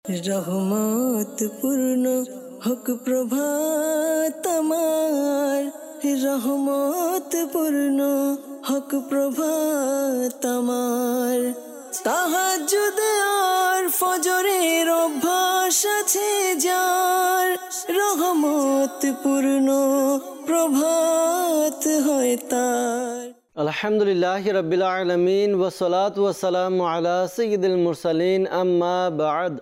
রহমত পূর্ণ হক প্রভাত আমার, রহমত পূর্ণ হক প্রভাত আমার। তাহাজ্জুদ আর ফজরের অভ্যাস আছে যার, রহমত পূর্ণ প্রভাত হয় তার। আলহামদুলিল্লাহি রাব্বিল আলামিন ওয়াসসালাতু ওয়াসসালামু আলা সাইয়্যিদিল মুরসালিন আম্মা বা'দ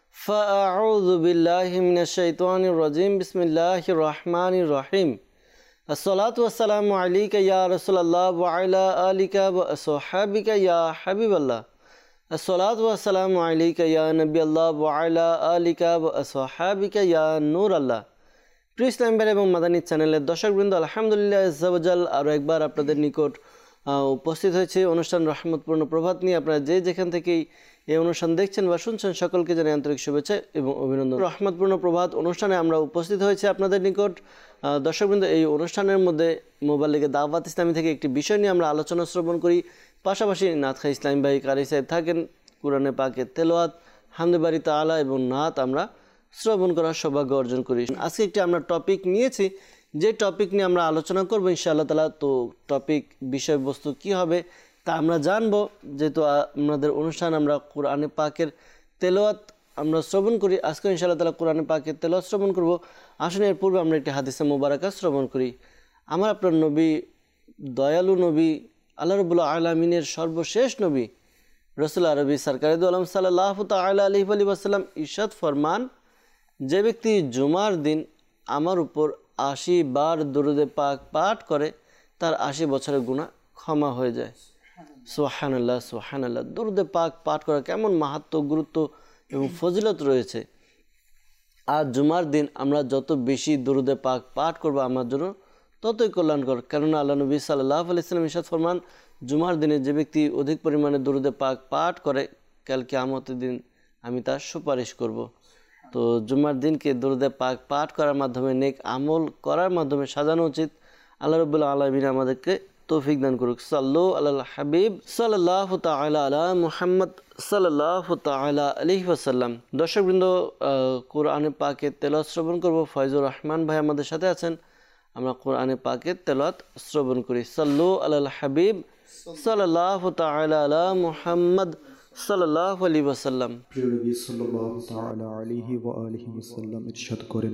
ফাআউযু বিল্লাহি মিনাশ শাইতানির রাজীম বিসমিল্লাহির রহমানির রহিম। আসসালাতু ওয়াসসালামু আলাইকা ইয়া রাসূলুল্লাহ ওয়া আলা আলিকা ওয়া আসহাবিকা ইয়া হাবিবাল্লাহ। আসসালাতু ওয়াসসালামু আলাইকা ইয়া নবিয়াল্লাহ ওয়া আলা আলিকা ওয়া আসহাবিকা ইয়া নূরাল্লাহ। প্রিয় ইসলাম ভাই এবং মাদানী চ্যানেলের দর্শকবৃন্দ, আলহামদুলিল্লাহ আজ্জাওয়াজাল আরও একবার আপনাদের নিকট উপস্থিত হয়েছে অনুষ্ঠান রহমতপূর্ণ প্রভাত নিয়ে। আপনারা যে যেখান থেকেই এই অনুষ্ঠান দেখছেন বা শুনছেন সকলকে জানাই আন্তরিক শুভেচ্ছা এবং অভিনন্দন। রহমতপূর্ণ প্রভাত অনুষ্ঠানে আমরা উপস্থিত হয়েছে আপনাদের নিকট। দর্শকবৃন্দ, এই অনুষ্ঠানের মধ্যে মোবাইল লিগে দাওয়াত ইসলামী থেকে একটি বিষয় নিয়ে আমরা আলোচনা শ্রবণ করি। পাশাপাশি নাত খাই ইসলাম ভাই কারি সাহেব থাকেন, কোরআনে পাকের তেলাওয়াত, হামদে বাড়ি তাআলা এবং নাত আমরা শ্রবণ করার সৌভাগ্য অর্জন করি। আজকে একটি আমরা টপিক নিয়েছি, যে টপিক নিয়ে আমরা আলোচনা করব ইনশাআল্লাহ তাআলা। তো টপিক বিষয়বস্তু কি হবে তা আমরা জানবো, যেহেতু আমাদের অনুষ্ঠান আমরা কোরআনে পাকের তেলাওয়াত আমরা শ্রবণ করি। আজকে ইনশাআল্লাহ তাআলা কোরআনে পাকের তেলাওয়াত শ্রবণ করব। আসুন এর পূর্বে আমরা একটি হাদিসে মোবারকা শ্রবণ করি। আমার আপনার নবী, দয়ালু নবী, আল্লাহ রাব্বুল আলামিনের সর্বশেষ নবী রাসূল আরবি সরকারে দু আলম সাল্লাল্লাহু তাআলা আলাইহি ওয়াসাল্লাম ইরশাদ ফরমান, যে ব্যক্তি জুমার দিন আমার উপর ৮০ বার দরুদে পাক পাঠ করে তার ৮০ বছরের গুনাহ ক্ষমা হয়ে যায়। সুবহানাল্লাহ সুবহানাল্লাহ। দরুদে পাক পাঠ করা কেমন মাহাত্ম্য, গুরুত্ব এবং ফজিলত রয়েছে। আর জুমার দিন আমরা যত বেশি দরুদে পাক পাঠ করবো আমার জন্য ততই কল্যাণকর। কেননা আল্লাহ নবী সাল্লাল্লাহু আলাইহি ওয়াসাল্লাম ইরশাদ ফরমান, জুমার দিনে যে ব্যক্তি অধিক পরিমাণে দরুদে পাক পাঠ করে কাল কিয়ামতের দিন আমি তার সুপারিশ করব। তো জুমার দিনকে দরুদে পাক পাঠ করার মাধ্যমে, নেক আমল করার মাধ্যমে সাজানো উচিত। আল্লাহ রাব্বুল আলামিন আমাদেরকে তৌফিক দান করুক। সাল্লু আলাল হাবিব সাল্লাল্লাহু তাআলা আলা মুহাম্মদ সাল্লাল্লাহু তাআলা আলাইহি ওয়াসাল্লাম। দর্শকবৃন্দ, কোরআনে পাকের তেলাওয়াত শ্রবণ করব। ফয়জুর রহমান ভাই আমাদের সাথে আছেন। আমরা কোরআনে পাকের তেলাওয়াত শ্রবণ করি। সাল্লু আলাল হাবিব সাল্লাল্লাহু তাআলা আলা মুহাম্মদ সাল্লাল্লাহু আলাইহি ওয়াসাল্লাম। প্রিয় নবী সাল্লাল্লাহু তাআলা আলাইহি ওয়া আলিহি ওয়াসাল্লাম ইরশাদ করেন,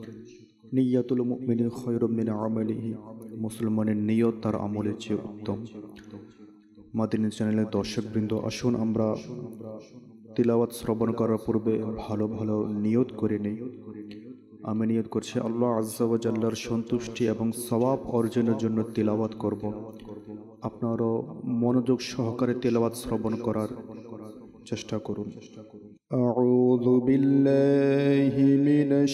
নিয়াতুল মুমিনি খায়রুম মিন আমালিহি। মুসলমানের নিয়ত তার আমলের চেয়ে উত্তম। মাদানী চ্যানেলের দর্শকবৃন্দ, আসুন আমরা তিলাওয়াত শ্রবণ করার পূর্বে ভালো ভালো নিয়ত করে নেই। আমি নিয়ত করছি আল্লাহ আজ্জা ওয়া জাল্লার সন্তুষ্টি এবং সওয়াব অর্জনের জন্য তিলাওয়াত করব। আপনারাও মনোযোগ সহকারে তিলাওয়াত শ্রবণ করার চেষ্টা করুন। আউযু বিল্লাহি মিনাশ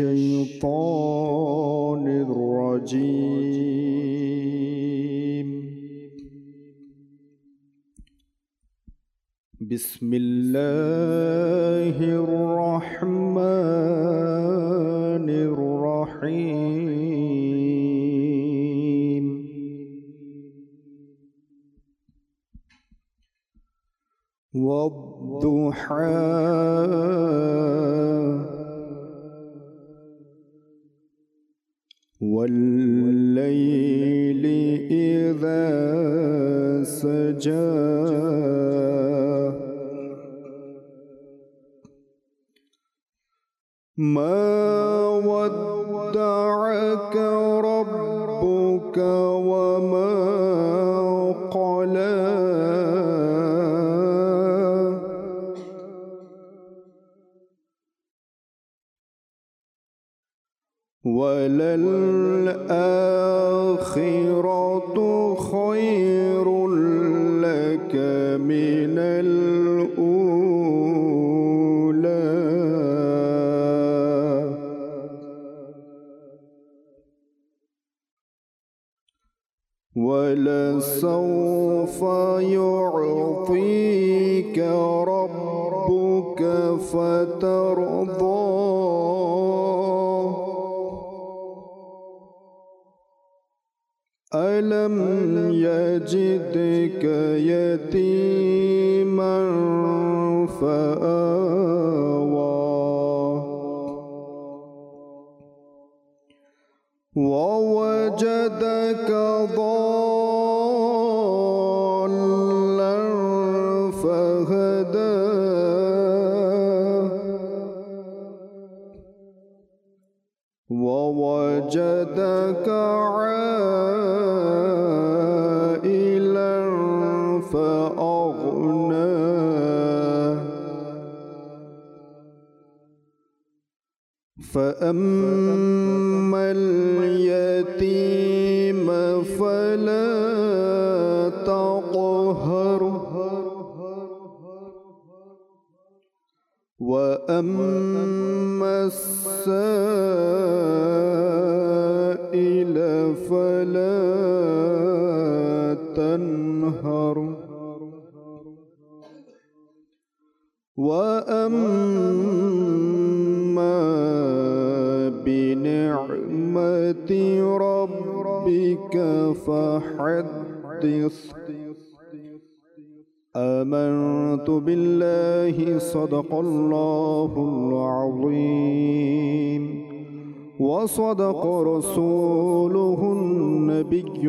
শাইতানির রাজীম। বিসমিল্লাহির রহমানির রহিম। والضحى والليل إذا سجى ما ودعك ربك وما قلى وللآخرة خير لك من الأولى ولسوف يعطيك ربك فترضى ألم يجدك يتيما فآوى ووجدك ضالا فهدى ووجدك عائلا فأغنى فأما اليتيم فلا تقهر وأما السائل فلا تنهر وأما بنعمة ربك فحدث آمنت بالله صدق الله العظيم وصدق رسوله النبي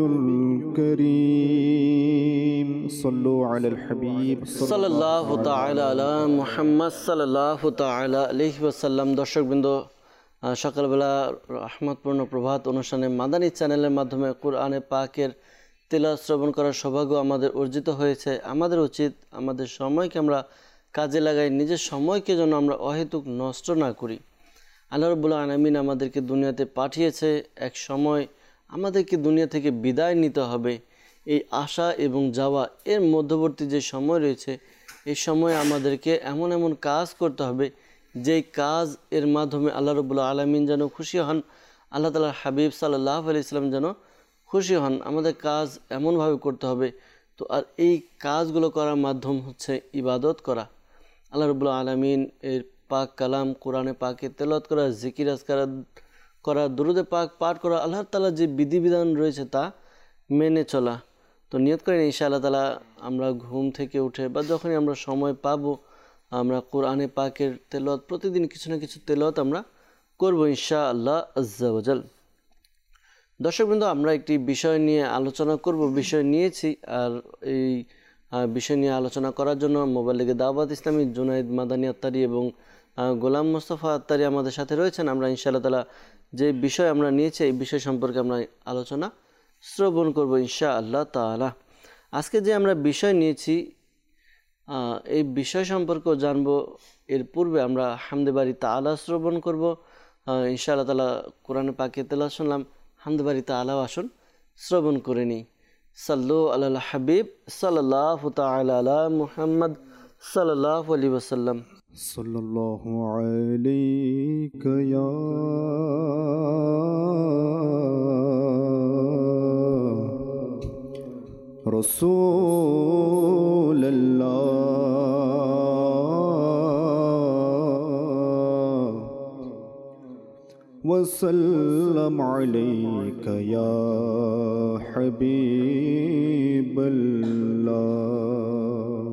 الكريم صلوا على الحبيب সাল্লাল্লাহু তাআলা আলা মুহাম্মদ সাল্লাল্লাহু তাআলা আলাইহি ওয়াসাল্লাম। দর্শকবৃন্দ, সকালবেলা রহমতপূর্ণ প্রভাত অনুষ্ঠানে মাদানী চ্যানেলের মাধ্যমে কোরআনে পাকের তিলাওয়াত শ্রবণ করার সৌভাগ্য আমাদের অর্জিত হয়েছে। আমাদের উচিত আমাদের সময়কে আমরা কাজে লাগাই, নিজের সময়কে যেন আমরা অহেতুক নষ্ট না করি। আল্লাহ রাব্বুল আলামিন আমাদেরকে দুনিয়াতে পাঠিয়েছে, এক সময় আমাদেরকে দুনিয়া থেকে বিদায় নিতে হবে। এই আসা এবং যাওয়া এর মধ্যবর্তী যে সময় রয়েছে, এই সময় আমাদেরকে এমন এমন কাজ করতে হবে যেই কাজ এর মাধ্যমে আল্লাহ রাব্বুল আলামিন যেন খুশি হন, আল্লাহ তাআলার হাবিব সাল্লাল্লাহু আলাইহি ওয়াসাল্লাম যেন খুশি হন। আমাদের কাজ এমনভাবে করতে হবে। তো আর এই কাজগুলো করার মাধ্যম হচ্ছে ইবাদত করা। আল্লাহ রাব্বুল আলামিন এর পাক কালাম কোরআনে পাকে তেলাওয়াত করা, জিকির আজকার করা, দুরুদে পাক পাঠ করা, আল্লাহ তাআলার যে বিধিবিধান রয়েছে তা মেনে চলা। তো নিয়ত করেন ইনশাআল্লাহ তাআলা আমরা ঘুম থেকে উঠে বা যখনই আমরা সময় পাবো আমরা কোরআনে পাকের তেলাওয়াত প্রতিদিন কিছু না কিছু তেলাওয়াত আমরা করব ইনশাআল্লাহ আজ্জা ওয়া জাল। দর্শকবৃন্দ, আমরা একটি বিষয় নিয়ে আলোচনা করব, বিষয় নিয়েছি। আর এই বিষয় নিয়ে আলোচনা করার জন্য মোবাইল লিগে দাওয়াত ইসলামী জুনাইদ মাদানী আত্তারি এবং গোলাম মোস্তফা আত্তারি আমাদের সাথে রয়েছেন। আমরা ইনশাআল্লাহ তাআলা যে বিষয় আমরা নিয়েছি এই বিষয় সম্পর্কে আমরা আলোচনা শ্রবণ করব ইনশাআল্লাহ তাআলা। আজকে যে আমরা বিষয় নিয়েছি এই বিষয় সম্পর্কেও জানবো। এর পূর্বে আমরা হামদে বারি তাআলা শ্রবণ করব ইনশাআল্লাহ তাআলা। কোরআনে পাকে তেলাওয়াত শুনলাম, হামদে বারি তাআলাও আসুন শ্রবণ করে নিই। সাল্লু আলাল হাবিব সাল্লাল্লাহু তাআলা আলা মুহাম্মদ সাল্লাল্লাহু আলাইহি ওয়াসাল্লাম। সাল্লাল্লাহু আলাইকা ইয়া রাসূলুল্লাহ وسلم عليك يا حبيب الله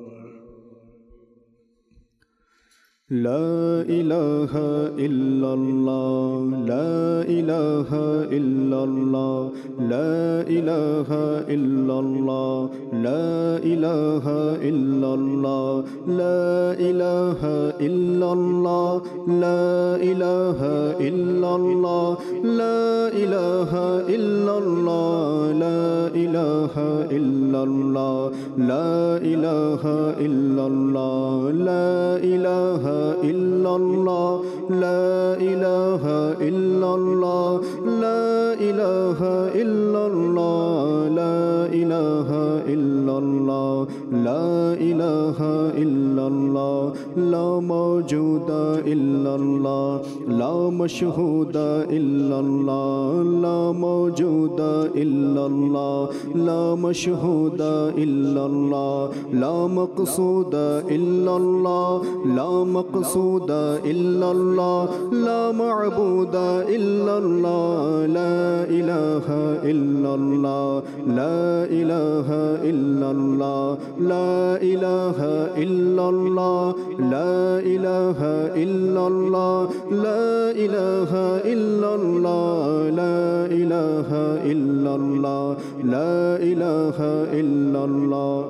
لا إله إلا الله لا إله إلا الله لا إله إلا الله لا إله إلا الله لا إله إلا الله لا إله إلا الله لا إله إلا الله لا إله إلا الله لا إله إلا الله لا إله إلا الله لا إله إلا الله لا إله إلا الله لا إله إلا الله لا إله إلا الله لا موجود إلا الله لا مشهود إلا الله لا موجود إلا الله لا مشهود إلا الله لا مقصود إلا الله لا مقصود إلا الله لا معبود إلا الله لا إله إلا الله لا إله إلا الله ला इलाहा इल्लल्लाह ला इलाहा इल्लल्लाह ला इलाहा इल्लल्लाह ला इलाहा इल्लल्लाह ला इलाहा इल्लल्लाह।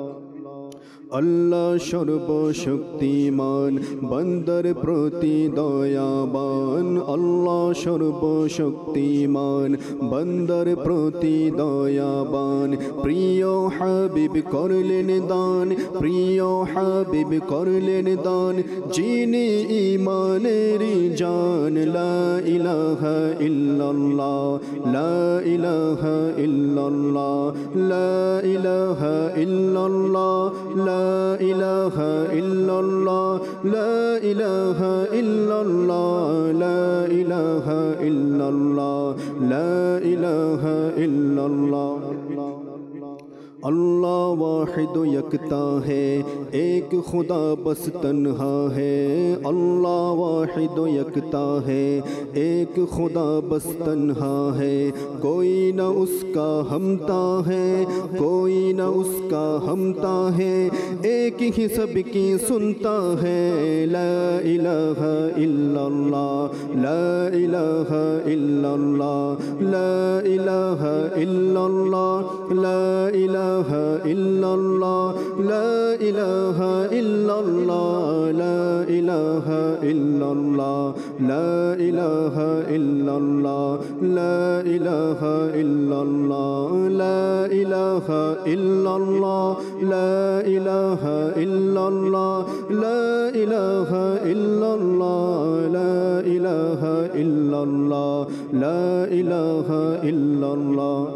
अल्लाह सर्वशक्तिमान बंदर प्रति दयाबान अल्लाह सर्वशक्तिमान बंदर प्रति दयाबान प्रिय हाबिब करलेन दान प्रिय हाबिब करलेन दान जिनी ईमानेरी जान ला इलाहा इल्लल्लाह ला इलाहा इल्लल्लाह ला इलाहा इल्लल्लाह ला इलाहा इल्लल्लाह ला इलाहा इल्लल्लाह ला इलाहा इल्लल्लाह ला इलाहा इल्लल्लाह। अल्लाह वाहिद यकता है एक खुदा बस तन्हा है अल्लाह वाहिद यकता है एक खुदा बस तन्हा है कोई न उसका हमता है कोई न उसका हमता है एक ही सबकी सुनता है ला इलाहा इल्लल्लाह ला इलाहा इल्लल्लाह ला इलाहा इल्लल्लाह ला इलाहा इल्लल्लाह ला इलाहा इल्लल्लाह ला इलाहा इल्लल्लाह ला इलाहा इल्लल्लाह ला इलाहा इल्लल्लाह ला इलाहा इल्लल्लाह ला इलाहा इल्लल्लाह ला इलाहा इल्लल्लाह ला इलाहा इल्लल्लाह ला इलाहा इल्लल्लाह।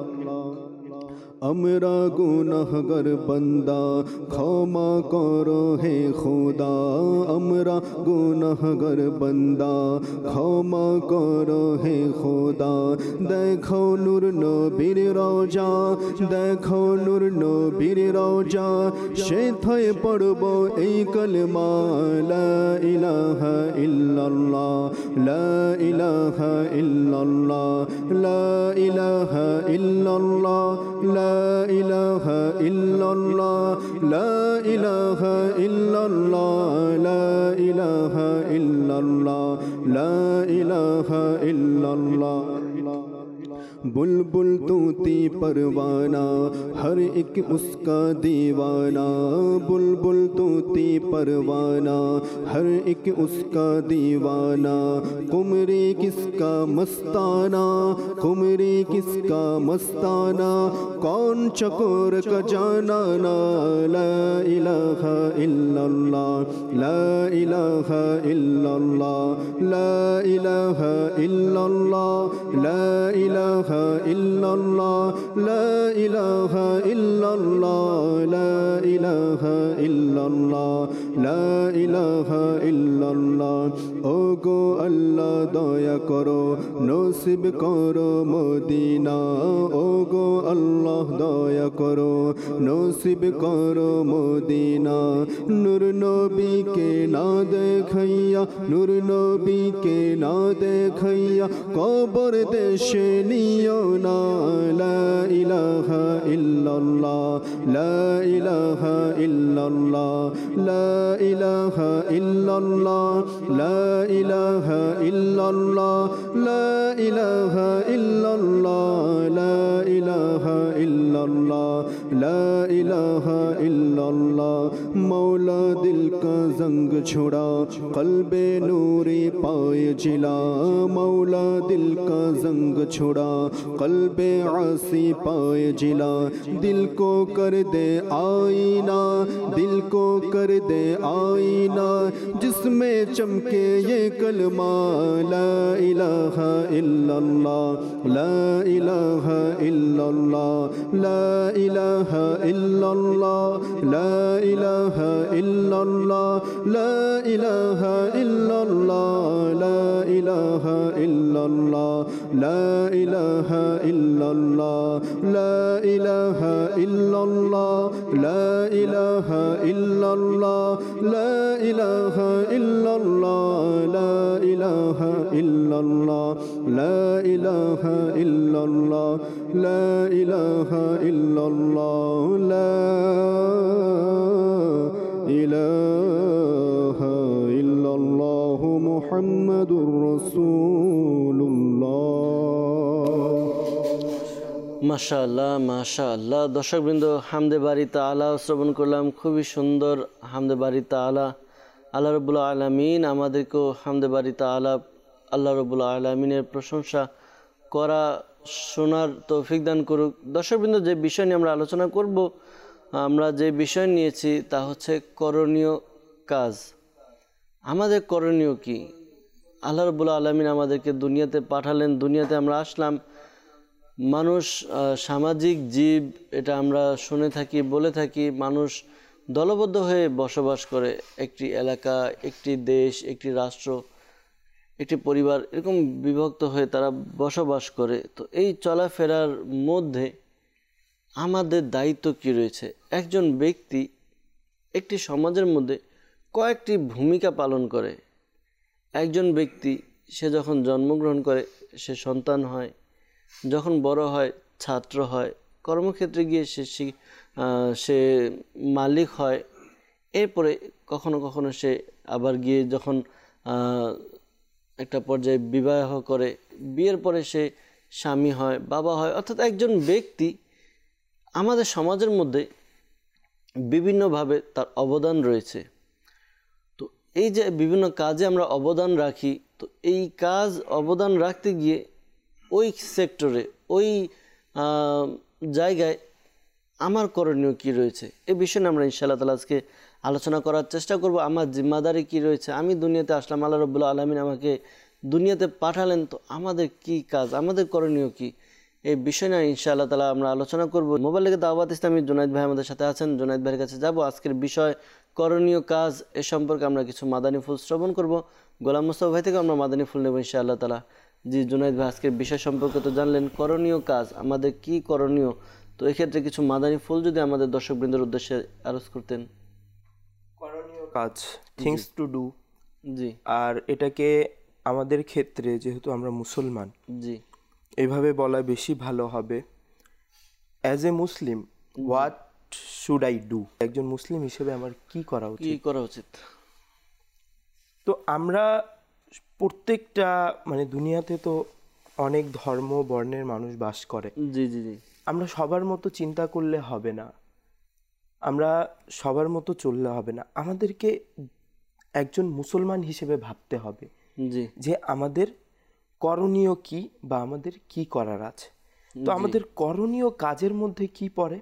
अमरा गुनाहगार बंदा क्षमा करो हे खुदा अमरा गुनाहगार बंदा क्षमा करो हे खुदा देखो नूर नबीर रोजा देखो नूर नबीर रोजा शेथाय पढ़बो এই कलमा ला इलाहा इल्लल्लाह ला इलाहा इल्लल्लाह ला इलाहा इल्लल्लाह ला इलाहा इल्लल्लाह ला इलाहा इल्लल्लाह ला इलाहा इल्लल्लाह ला इलाहा इल्लल्लाह। बुलबुल तूती परवाना हर एक उसका दीवाना बुलबुल तूती परवाना हर एक उसका दीवाना कुमरी किसका मस्ताना कुमरी किसका मस्ताना कौन चकोर का जाना ना ला इलाहा इल्लल्लाह ला इलाहा इल्लल्लाह ला इलाहा इल्लल्लाह ला इलाहा इल्लल्लाह ला इलाहा इल्लल्लाह ला इलाहा इल्लल्लाह ला इलाहा इल्लल्लाह। ओ गो अल्लाह दया करो नसीब करो मदीना ओ गो अल्लाह दया करो नसीब करो मदीना नूर नबी के ना देखैया नूर नबी के ना देखैया कबर देशे नियो ना ला इलाहा इल्लल्लाह ला इलाहा इल्लल्लाह ला इलाहा इल्लल्लाह ला इलाहा इल्लल्लाह ला इलाहा इल्लल्लाह ला इलाहा इल्लल्लाह ला इलाहा इल्लल्लाह। मौला दिल का जंग छुड़ा कल्बे नूरी पाए जिला मौला दिल का जंग छुड़ा कल्बे आसी पाए जिला दिल को कर दे आईना दिल को कर दे आईना जिसमें चमके ये कलमा ला इलाहा इल्लल्लाह ला इलाहा इल्लल्लाह ला इलाहा इल्लल्लाह ला इलाहा इल्लल्लाह ला इलाहा इल्लल्लाह ला इलाहा इल्लल्लाह ला इलाहा इल्लल्लाह ला इलाहा इल्लल्लाह ला इलाहा इल्लल्लाह ला इलाहा इल्लल्लाह ला इलाहा ইল্লাল্লাহ লা ইলাহা ইল্লাল্লাহ লা ইলাহা ইল্লাল্লাহ লা ইলাহা ইল্লাল্লাহ মুহাম্মাদুর রাসূলুল্লাহ। মাশাআল্লাহ মাশাআল্লাহ। দর্শকবৃন্দ, হামদে বারি তাআলা শ্রবণ করলাম, খুবই সুন্দর হামদে বারি তাআলা। আল্লাহ রাব্বুল আলামিন আমাদেরকেও হামদে বারি তাআলা, আল্লাহ রাব্বুল আলামিনের প্রশংসা করা শোনার তৌফিক দান করুক। দর্শকবৃন্দ, যে বিষয় নিয়ে আমরা আলোচনা করব, আমরা যে বিষয় নিয়েছি তা হচ্ছে করণীয় কাজ। আমাদের করণীয় কি? আল্লাহ রাব্বুল আলামিন আমাদেরকে দুনিয়াতে পাঠালেন, দুনিয়াতে আমরা আসলাম। মানুষ সামাজিক জীব, এটা আমরা শুনে থাকি, বলে থাকি। মানুষ দলবদ্ধ হয়ে বসবাস করে, একটি এলাকা, একটি দেশ, একটি রাষ্ট্র, একটি পরিবার, এরকম বিভক্ত হয়ে তারা বসবাস করে। তো এই চলাফেরার মধ্যে আমাদের দায়িত্ব কি রয়েছে? একজন ব্যক্তি একটি সমাজের মধ্যে কয়েকটি ভূমিকা পালন করে। একজন ব্যক্তি, সে যখন জন্মগ্রহণ করে, সে সন্তান হয়, যখন বড় হয় ছাত্র হয়, কর্মক্ষেত্রে গিয়ে সে মালিক হয়, এরপরে কখনো কখনো সে আবার গিয়ে যখন একটা পর্যায়ে বিবাহ করে, বিয়ের পরে সে স্বামী হয়, বাবা হয়। অর্থাৎ একজন ব্যক্তি আমাদের সমাজের মধ্যে বিভিন্নভাবে তার অবদান রয়েছে। তো এই যে বিভিন্ন কাজে আমরা অবদান রাখি, তো এই কাজ অবদান রাখতে গিয়ে ওই সেক্টরে, ওই জায়গায় আমার করণীয় কি রয়েছে, এই বিষয়ে আমরা ইনশাআল্লাহ তাআলা আজকে আলোচনা করার চেষ্টা করব। আমার জিম্মাদারি কি রয়েছে? আমি দুনিয়াতে আসলাম, আল্লাহ রাব্বুল আলামিন আমাকে দুনিয়াতে পাঠালেন, তো আমাদের কি কাজ, আমাদের করণীয় কি, এই বিষয় নিয়ে ইনশাআল্লাহ তাআলা আমরা আলোচনা করব। মোবাইলে দাওয়াত ইসলামী জুনাইদ ভাই আমাদের সাথে আছেন। জুনাইদ ভাইয়ের কাছে যাব। আজকের বিষয় করণীয় কাজ, এ সম্পর্কে আমরা কিছু মাদানী ফুল শ্রবণ করব। গোলাম মুস্তাফা ভাই থেকে আমরা মাদানী ফুল নেব ইনশাআল্লাহ তাআলা। জি জুনাইদ ভাই, আজকের বিষয় সম্পর্কে তো জানলেন, করণীয় কাজ, আমাদের কি করণীয়। তো এক্ষেত্রে কিছু মাদানী ফুল যদি আমাদের দর্শকবৃন্দের উদ্দেশ্যে আরজ করতেন। করণীয় কাজ, থিংস টু ডু। জি। আর এটাকে আমাদের ক্ষেত্রে, যেহেতু আমরা মুসলমান, জি, এইভাবে বলা বেশি ভালো হবে। As a Muslim, what should I do? একজন মুসলিম হিসেবে আমার কি করা কি উচিত? করা উচিত? তো আমরা প্রত্যেকটা, মানে দুনিয়াতে তো অনেক ধর্ম বর্ণের মানুষ বাস করে। জি জি জি। আমরা সবার মতো চিন্তা করলে হবে না, আমরা সবার মতো চললে হবে না। আমাদেরকে একজন মুসলমান হিসেবে ভাবতে হবে জি, যে আমাদের করণীয় কি বা আমাদের কি করার আছে। তো আমাদের করণীয় কাজের মধ্যে কি পড়ে?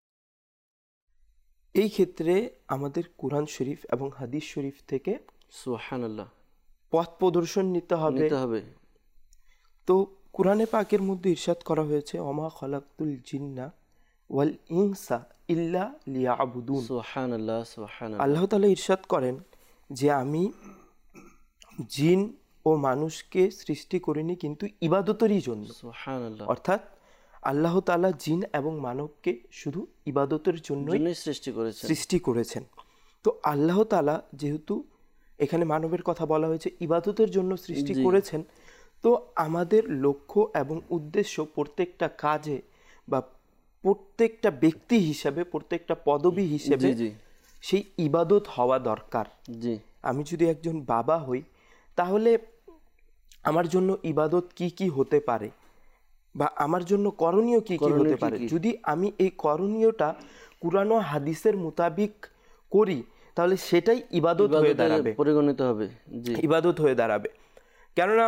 এই ক্ষেত্রে আমাদের কুরআন শরীফ এবং হাদিস শরীফ থেকে সুবহানাল্লাহ পথ প্রদর্শন নিতে হবে। তো কুরআনে পাকের মধ্যে ইরশাদ করা হয়েছে, ওমা খলাকতুল জিন্না ওয়াল ইনসা ইল্লা লিয়াবুদুন। সুবহানাল্লাহ সুবহানাল্লাহ। আল্লাহ তাআলা ইরশাদ করেন যে আমি জিন ও মানুষকে সৃষ্টি করিনি কিন্তু ইবাদতেরই জন্য। সুবহানাল্লাহ। অর্থাৎ আল্লাহ তাআলা জিন এবং মানবকে শুধু ইবাদতের জন্যই সৃষ্টি করেছেন। তো আল্লাহ তাআলা যেহেতু এখানে মানবের কথা বলা হয়েছে, ইবাদতের জন্য সৃষ্টি করেছেন, তো আমাদের লক্ষ্য এবং উদ্দেশ্য প্রত্যেকটা কাজে বা প্রত্যেকটা ব্যক্তি হিসেবে, প্রত্যেকটা পদবী হিসেবে সেই ইবাদত হওয়া দরকার। আমি যদি একজন বাবা হই, তাহলে আমার জন্য ইবাদত কি কি হতে পারে বা আমার জন্য করণীয় কি কি হতে পারে। যদি আমি এই করণীয়টা কুরআন ও হাদিসের মোতাবিক করি, তাহলে সেটাই ইবাদত হয়ে দাঁড়াবে, পরিগণিত হবে, ইবাদত হয়ে দাঁড়াবে। কেননা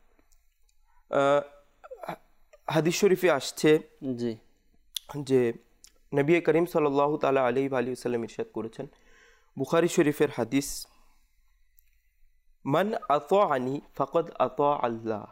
হাদিস শরীফে আসছে যে নবী করিম সাল্লাল্লাহু তাআলা আলাইহি ওয়া সাল্লাম ইরশাদ করেছেন, বুখারী শরীফের হাদিস, মান আতাআনি ফাকাদ আতা আল্লাহ।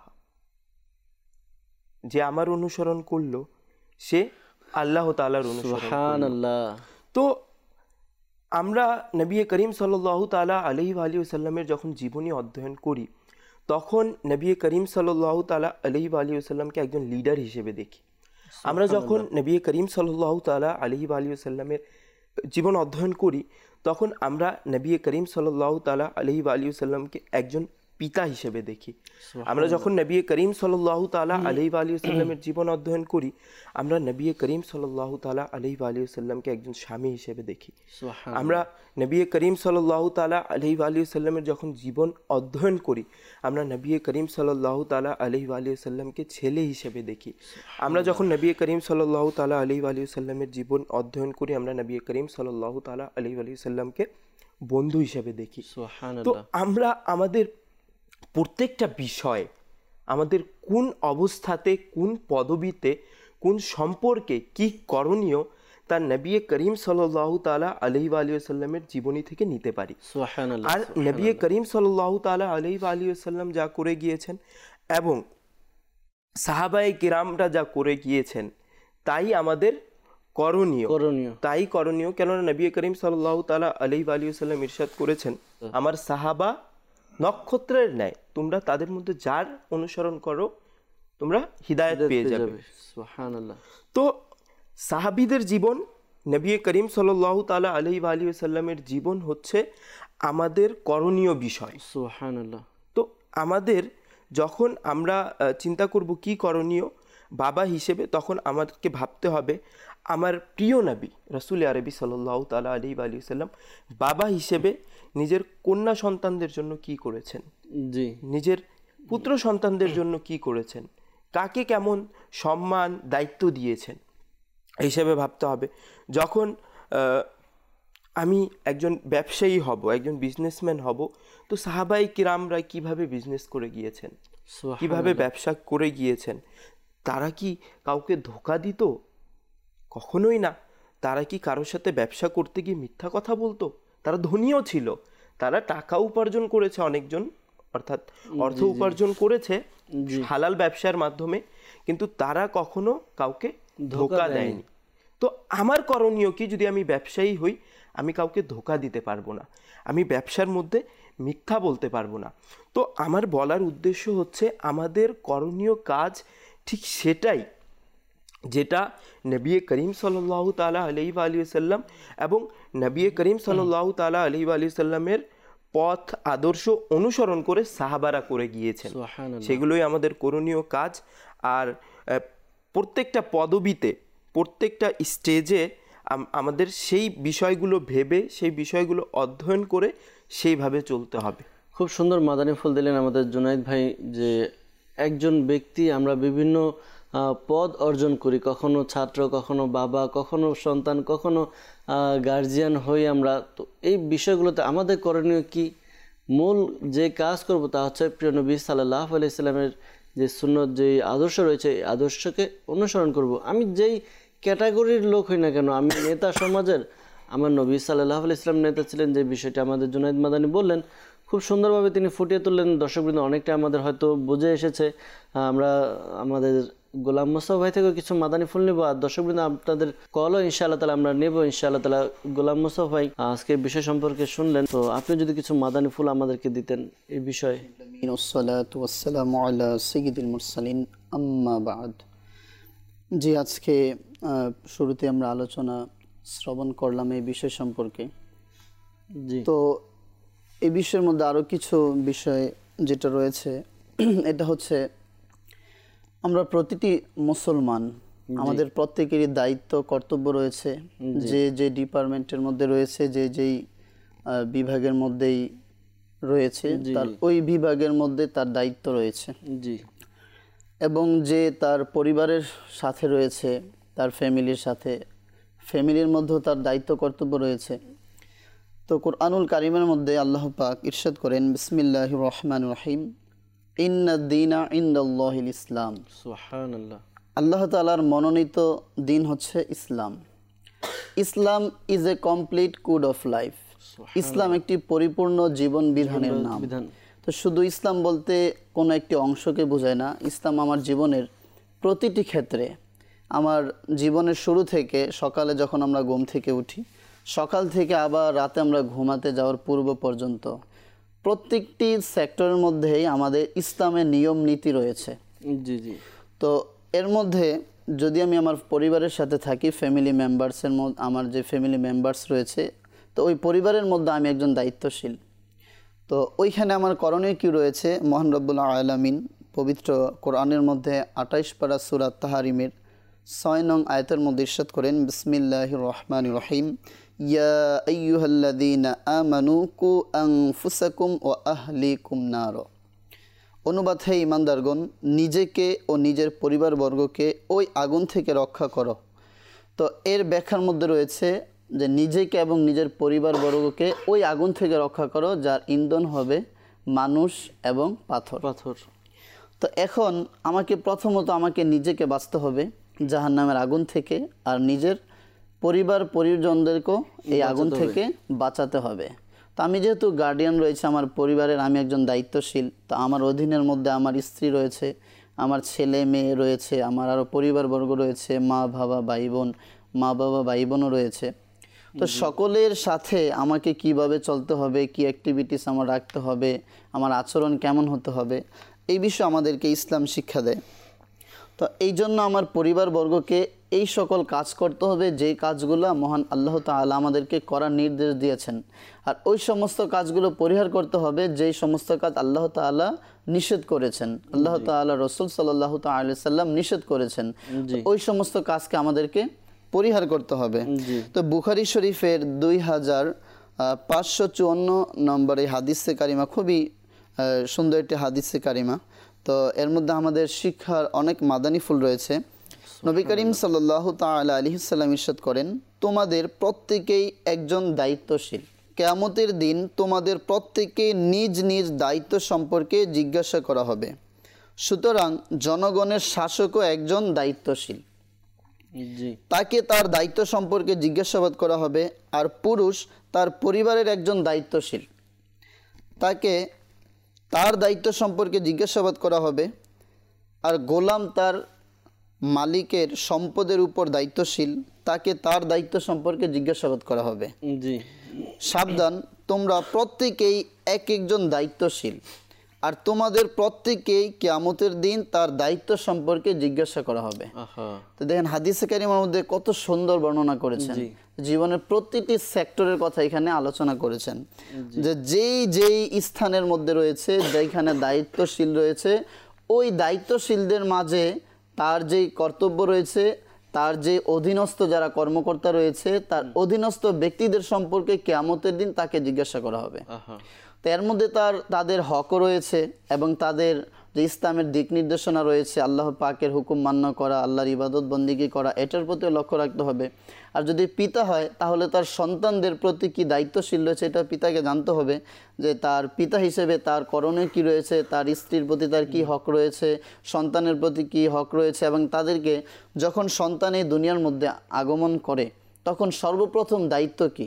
যে আমার অনুসরণ করলো সে আল্লাহ তাআলার অনুসরণ করলো। সুবহানাল্লাহ। তো আমরা নবী করিম সাল্লাল্লাহু তাআলা আলাইহি ওয়া সাল্লামের যখন জীবনী অধ্যয়ন করি, তখন নবী করিম সাল্লাল্লাহু তাআলা আলাইহি ওয়া সাল্লামকে একজন লিডার হিসেবে দেখি। আমরা যখন নবী করিম সাল্লাল্লাহু তাআলা আলাইহি ওয়া সাল্লামের জীবন অধ্যয়ন করি, তখন আমরা নবী করিম সাল্লাল্লাহু তাআলা আলাইহি ওয়া সাল্লামকে একজন পিতা হিসেবে দেখি। আমরা যখন নবী করিম সাল্লাল্লাহু তাআলা আলাইহি ওয়া সাল্লামের জীবন অধ্যয়ন করি, আমরা নবী করিম সাল্লাল্লাহু তাআলা আলাইহি ওয়া সাল্লামকে একজন স্বামী হিসেবে দেখি। আমরা নবী করিম সাল্লাল্লাহু তাআলা আলাইহি ওয়া সাল্লামের যখন জীবন অধ্যয়ন করি, আমরা নবী করিম সাল্লাল্লাহু তাআলা আলাইহি ওয়া সাল্লামকে ছেলে হিসেবে দেখি। আমরা যখন নবী করিম সাল্লাল্লাহু তাআলা আলাইহি ওয়া সাল্লামের জীবন অধ্যয়ন করি, আমরা নবী করিম সাল্লাল্লাহু তাআলা আলাইহি ওয়া সাল্লামকে বন্ধু হিসেবে দেখি। তো আমরা আমাদের প্রত্যেকটা বিষয়, আমাদের কোন অবস্থাতে, কোন পদবিতে, কোন সম্পর্কে কি করণীয়, তা নবী করিম সাল্লাল্লাহু তাআলা আলাইহি ওয়া সাল্লামের জীবনী থেকে নিতে পারি। আর নবী করিম সাল্লাল্লাহু তাআলা আলাইহি ওয়া সাল্লাম যা করে গিয়েছেন এবং সাহাবায়ে কিরামরা যা করে গিয়েছেন, তাই আমাদের করণীয়। কেননা নবী করিম সাল্লাল্লাহু তাআলা আলাইহি ওয়া সাল্লাম ইরশাদ করেছেন, আমার সাহাবা নক্ষত্রের ন্যায়, তোমরা তাদের মধ্যে যার অনুসরণ করো তোমরা হিদায়াত পেয়ে যাবে। সুবহানাল্লাহ। তো সাহাবীদের জীবন, নবী করিম সাল্লাল্লাহু তাআলা আলাইহি ওয়া সাল্লামের জীবন হচ্ছে আমাদের করণীয় বিষয়। সুবহানাল্লাহ। তো আমাদের যখন আমরা চিন্তা করব কি করণীয় বাবা হিসেবে, তখন আমাদেরকে ভাবতে হবে আমার প্রিয় নবী রাসূল আরবি সাল্লাল্লাহু তাআলা আলাইহি ওয়া সাল্লাম বাবা হিসেবে নিজের কন্যা সন্তানদের জন্য কি করেছেন, নিজের পুত্র সন্তানদের জন্য কি করেছেন, কাকে কেমন সম্মান দায়িত্ব দিয়েছেন, এই হিসেবে ভাবতে হবে। যখন আমি একজন ব্যবসায়ী হব, একজন বিজনেসম্যান হব, তো সাহাবায়ে কিরামরা কিভাবে বিজনেস করে গিয়েছেন, কিভাবে ব্যবসা করে গিয়েছেন, তারা কি কাউকে ধোঁকা দিত? কখনোই না। তারা কি কারোর সাথে ব্যবসা করতে গিয়ে মিথ্যা কথা বলতো? তারা ধনীও ছিল, তারা টাকা উপার্জন করেছে, অনেকজন অর্থাৎ অর্থ উপার্জন করেছে হালাল ব্যবসার মাধ্যমে, কিন্তু তারা কখনো কাউকে ধোঁকা দেয়নি। তো আমার করণীয় কি? যদি আমি ব্যবসায়ী হই, আমি কাউকে ধোঁকা দিতে পারবো না, আমি ব্যবসার মধ্যে মিথ্যা বলতে পারবো না। তো আমার বলার উদ্দেশ্য হচ্ছে আমাদের করণীয় কাজ ঠিক সেটাই যেটা নবী করিম সাল্লাল্লাহু তাআলা আলাইহি ওয়া সাল্লাম এবং নবী করিম সাল্লাল্লাহু তাআলা আলাইহি ওয়া সাল্লামের পথ আদর্শ অনুসরণ করে সাহাবারা করে গিয়েছেন, সেগুলোই আমাদের করণীয় কাজ। আর প্রত্যেকটা পদবিতে, প্রত্যেকটা স্টেজে আমাদের সেই বিষয়গুলো ভেবে, সেই বিষয়গুলো অধ্যয়ন করে সেইভাবে চলতে হবে। খুব সুন্দর মাদানী ফুল দিলেন আমাদের জুনায়েদ ভাই, যে একজন ব্যক্তি আমরা বিভিন্ন পদ অর্জন করি, কখনো ছাত্র, কখনো বাবা, কখনো সন্তান, কখনো গার্জিয়ান হই আমরা। তো এই বিষয়গুলোতে আমাদের করণীয় কি? মূল যে কাজ করব তা হচ্ছে প্রিয় নবী সাল্লাল্লাহু আলাইহি সাল্লামের যে সুন্নত, যে আদর্শ রয়েছে, এই আদর্শকে অনুসরণ করব। আমি যেই ক্যাটাগরির লোক হই না কেন, আমি নেতা সমাজের, আমার নবী সাল্লাল্লাহু আলাইহি সাল্লাম নেতা ছিলেন, যে বিষয়টি আমাদের জুনায়েদ মাদানী বললেন, খুব সুন্দরভাবে তিনি ফুটিয়ে তুললেন। দর্শকবৃন্দ অনেকটা আমাদের হয়তো বুঝে এসেছে। আমরা আমাদের গোলাম মোস্তফা ভাই থেকে কিছু মাদানী ফুল নেব, আর দর্শকবৃন্দ আপনাদের কলও ইনশাআল্লাহ তাআলা আমরা নেব ইনশাআল্লাহ তাআলা। গোলাম মোস্তফা ভাই আজকে বিষয় সম্পর্কে শুনলেন, তো আপনি যদি কিছু মাদানী ফুল আমাদেরকে দিতেন এই বিষয়ে। ওয়াসসালাতু ওয়াসসালামু আলা সাইয়্যিদিল মুরসালিন, আম্মা বা'দ। জি, আজকে শুরুতে আমরা আলোচনা শ্রবণ করলাম এই বিষয় সম্পর্কে। জি, তো এই বিষয়ের মধ্যে আরও কিছু বিষয় যেটা রয়েছে, এটা হচ্ছে আমরা প্রতিটি মুসলমান, আমাদের প্রত্যেকেরই দায়িত্ব কর্তব্য রয়েছে, যে যে ডিপার্টমেন্টের মধ্যে রয়েছে, যে যেই বিভাগের মধ্যেই রয়েছে, তার ওই বিভাগের মধ্যে তার দায়িত্ব রয়েছে। জি, এবং যে তার পরিবারের সাথে রয়েছে, তার ফ্যামিলির সাথে, ফ্যামিলির মধ্যেও তার দায়িত্ব কর্তব্য রয়েছে। তো কুরআনুল কারীমের মধ্যে আল্লাহ পাক ইরশাদ করেন, বিসমিল্লাহির রহমানির রহিম, ইন্নাদ-দীনা ইনদাল্লাহিল ইসলাম। সুবহানাল্লাহ। আল্লাহ তাআলার মনোনীত দিন হচ্ছে ইসলাম। Islam is a complete code of life. ইসলাম একটি পরিপূর্ণ জীবন বিধানের নাম। তো শুধু ইসলাম বলতে কোনো একটি অংশকে বোঝায় না। ইসলাম আমার জীবনের প্রতিটি ক্ষেত্রে, আমার জীবনের শুরু থেকে, সকালে যখন আমরা ঘুম থেকে উঠি, সকাল থেকে আবার রাতে আমরা ঘুমাতে যাওয়ার পূর্ব পর্যন্ত, প্রত্যেকটি সেক্টরের মধ্যেই আমাদের ইসলামের নিয়ম নীতি রয়েছে। জি জি। তো এর মধ্যে যদি আমি আমার পরিবারের সাথে থাকি, ফ্যামিলি মেম্বার্সের মধ্যে, আমার যে ফ্যামিলি মেম্বার্স রয়েছে, তো ওই পরিবারের মধ্যে আমি একজন দায়িত্বশীল। তো ওইখানে আমার করণীয় কি রয়েছে? মহান রব্বুল আলামিন পবিত্র কোরআনের মধ্যে 28 পারা সূরা তাহরিমের 6 নং আয়াতের মধ্যে ইরশাদ করেন, বিসমিল্লাহির রহমানির রহিম, ইয়া আইয়ুহাল্লাযীনা আমানু কু আনফুসাকুম ওয়া আহলিকুম নার। অনুবাদ, হে ঈমানদারগণ, নিজেকে ও নিজের পরিবারবর্গকে ওই আগুন থেকে রক্ষা করো। তো এর ব্যাখ্যার মধ্যে রয়েছে যে নিজেকে এবং নিজের পরিবারবর্গকে ওই আগুন থেকে রক্ষা করো যার ইন্ধন হবে মানুষ এবং পাথর। তো এখন প্রথমত আমাকে নিজেকে বাঁচতে হবে জাহান্নামের আগুন থেকে, আর নিজের পরিজনদেরকেও এই আগুন থেকে বাঁচাতে হবে। তো আমি যেহেতু গার্ডিয়ান রয়েছে আমার পরিবারের, আমি একজন দায়িত্বশীল, তো আমার অধীনের মধ্যে আমার স্ত্রী রয়েছে, আমার ছেলে মেয়ে রয়েছে, আমার আরও পরিবারবর্গ রয়েছে, মা বাবা ভাই বোনও রয়েছে। তো সকলের সাথে আমাকে কিভাবে চলতে হবে, কি অ্যাক্টিভিটিস আমার রাখতে হবে, আমার আচরণ কেমন হতে হবে, এই বিষয়ে আমাদেরকে ইসলাম শিক্ষা দেয়। তো এই জন্য আমার পরিবারবর্গকে এই সকল কাজ করতে হবে যে কাজগুলো মহান আল্লাহ তাআলা আমাদেরকে করার নির্দেশ দিয়েছেন, আর ওই সমস্ত কাজগুলো পরিহার করতে হবে যেই সমস্ত কাজ আল্লাহ তাআলা নিষেধ করেছেন, আল্লাহ তাআলা রাসূল সাল্লাল্লাহু তাআলা আলাইহি সাল্লাম নিষেধ করেছেন, ওই সমস্ত কাজকে আমাদেরকে পরিহার করতে হবে। তো বুখারী শরীফের 2554 নম্বর এই হাদিসে কারিমা খুবই সুন্দর একটি হাদিসে কারিমা। তো এর মধ্যে আমাদের শিক্ষার অনেক মাদানী ফুল রয়েছে। নবী করিম সাল্লাল্লাহু তাআলা আলাইহি সাল্লাম ইরশাদ করেন, তোমাদের প্রত্যেকেই একজন দায়িত্বশীল। কিয়ামতের দিন তোমাদের প্রত্যেককে নিজ নিজ দায়িত্ব সম্পর্কে জিজ্ঞাসা করা হবে। সুতরাং জনগণের শাসকও একজন দায়িত্বশীল, তাকে তার দায়িত্ব সম্পর্কে জিজ্ঞাসাবাদ করা হবে। আর পুরুষ তার পরিবারের একজন দায়িত্বশীল, তাকে তার দায়িত্ব সম্পর্কে জিজ্ঞাসাবাদ করা হবে। আর গোলাম তার মালিকের সম্পদের উপর দায়িত্বশীল, তাকে তার দায়িত্ব সম্পর্কে জিজ্ঞাসাবাদ করা হবে। সাবধান, তোমরা প্রত্যেকেই এক একজন দায়িত্বশীল, আর তোমাদের প্রত্যেকেই কিয়ামতের দিন তার দায়িত্ব সম্পর্কে জিজ্ঞাসা করা হবে। তো দেখেন হাদিসে কারিমার মধ্যে কত সুন্দর বর্ণনা করেছেন, জীবনের প্রতিটি সেক্টরের কথা এখানে আলোচনা করেছেন, যে যেই স্থানের মধ্যে রয়েছে, যেখানে দায়িত্বশীল রয়েছে, ওই দায়িত্বশীলদের মাঝে তার যেই কর্তব্য রয়েছে, তার যে অধীনস্থ যারা কর্মকর্তা রয়েছে, তার অধীনস্থ ব্যক্তিদের সম্পর্কে কিয়ামতের দিন তাকে জিজ্ঞাসা করা হবে। তো এর মধ্যে তাদের হকও রয়েছে এবং তাদের যে ইসলামের দিক নির্দেশনা রয়েছে, আল্লাহ পাকের হুকুম মান্য করা, আল্লাহর ইবাদত বন্দিগি করা, এটার প্রতিও লক্ষ্য রাখতে হবে। আর যদি পিতা হয় তাহলে তার সন্তানদের প্রতি কি দায়িত্বশীল রয়েছে এটা পিতাকে জানতে হবে, যে তার পিতা হিসেবে তার করণীয় কি রয়েছে, তার স্ত্রীর প্রতি তার কি হক রয়েছে, সন্তানের প্রতি কি হক রয়েছে, এবং তাদেরকে যখন সন্তান এই দুনিয়ার মধ্যে আগমন করে তখন সর্বপ্রথম দায়িত্ব কি।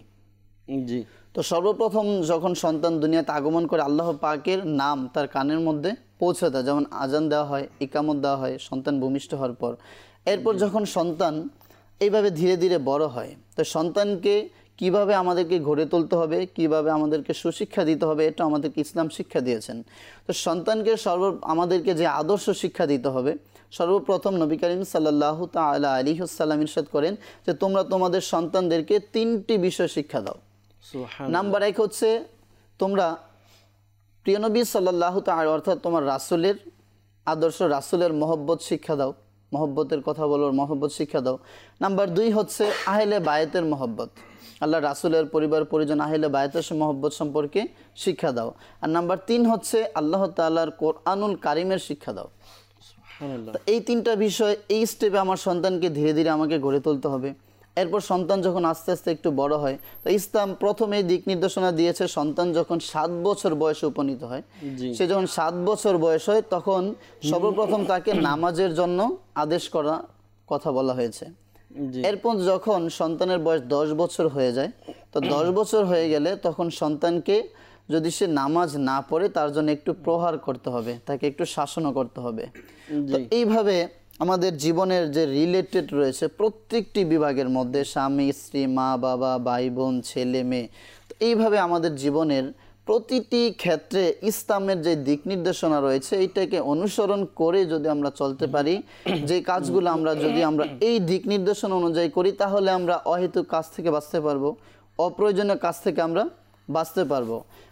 তো সর্বপ্রথম যখন সন্তান দুনিয়াতে আগমন করে আল্লাহ পাকের নাম তার কানের মধ্যে পৌঁছে দেয়, যেমন আজান দেওয়া হয়, ইকামত দেওয়া হয় সন্তান ভূমিষ্ঠ হওয়ার পর। এরপর যখন সন্তান এইভাবে ধীরে ধীরে বড় হয়, তো সন্তানকে কিভাবে আমাদেরকে গড়ে তুলতে হবে, কিভাবে আমাদেরকে সুশিক্ষা দিতে হবে, এটা আমাদেরকে ইসলাম শিক্ষা দিয়েছেন। তো সন্তানকে আমাদেরকে যে আদর্শ শিক্ষা দিতে হবে, সর্বপ্রথম নবী করিম সাল্লাল্লাহু তাআলা আলাইহি ওয়াসাল্লাম ইরশাদ করেন যে তোমরা তোমাদের সন্তানদেরকে 3টি বিষয় শিক্ষা দাও। নাম্বার 1 হচ্ছে তোমরা প্রিয় নবী সাল্লাল্লাহু তাআলা অর্থাৎ তোমার রাসূলের আদর্শ, রাসূলের মহব্বত শিক্ষা দাও, মহব্বতের কথা বলো, মহব্বত শিক্ষা দাও। নাম্বার 2 হচ্ছে আহলে বায়াতের মহব্বত, আল্লাহ রাসূলের পরিবার পরিজন আহলে বায়াতের মহব্বত সম্পর্কে শিক্ষা দাও। আর নাম্বার 3 হচ্ছে আল্লাহ তাআলার কোরআনুল কারীমের শিক্ষা দাও। এই 3টা বিষয় এই স্টেপে আমার সন্তানকে ধীরে ধীরে আমাকে গড়ে তুলতে হবে। এরপর সন্তান যখন আস্তে আস্তে একটু বড় হয়, তো ইসলাম প্রথমে দিক নির্দেশনা দিয়েছে সন্তান যখন 7 বছর বয়সে উপনীত হয়, সে যখন 7 বছর বয়স হয় তখন সর্বপ্রথম তাকে নামাজের জন্য আদেশ করা কথা বলা হয়েছে। এরপর যখন সন্তানের বয়স 10 বছর হয়ে যায়, তো 10 বছর হয়ে গেলে তখন সন্তানকে যদি সে নামাজ না পড়ে তার জন্য একটু প্রহার করতে হবে, তাকে একটু শাসনও করতে হবে। তো এইভাবে আমাদের জীবনের যে রিলেটেড রয়েছে প্রত্যেকটি বিভাগের মধ্যে, স্বামী স্ত্রী, মা বাবা, ভাই বোন, ছেলে মেয়ে, তো এইভাবে আমাদের জীবনের প্রতিটি ক্ষেত্রে ইসলামের যে দিক নির্দেশনা রয়েছে এইটাকে অনুসরণ করে যদি আমরা চলতে পারি, যে কাজগুলো আমরা এই দিক নির্দেশনা অনুযায়ী করি, তাহলে আমরা অহেতুক কাজ থেকে বাঁচতে পারবো, অপ্রয়োজনীয় কাজ থেকে আমরা বাঁচতে পারবো।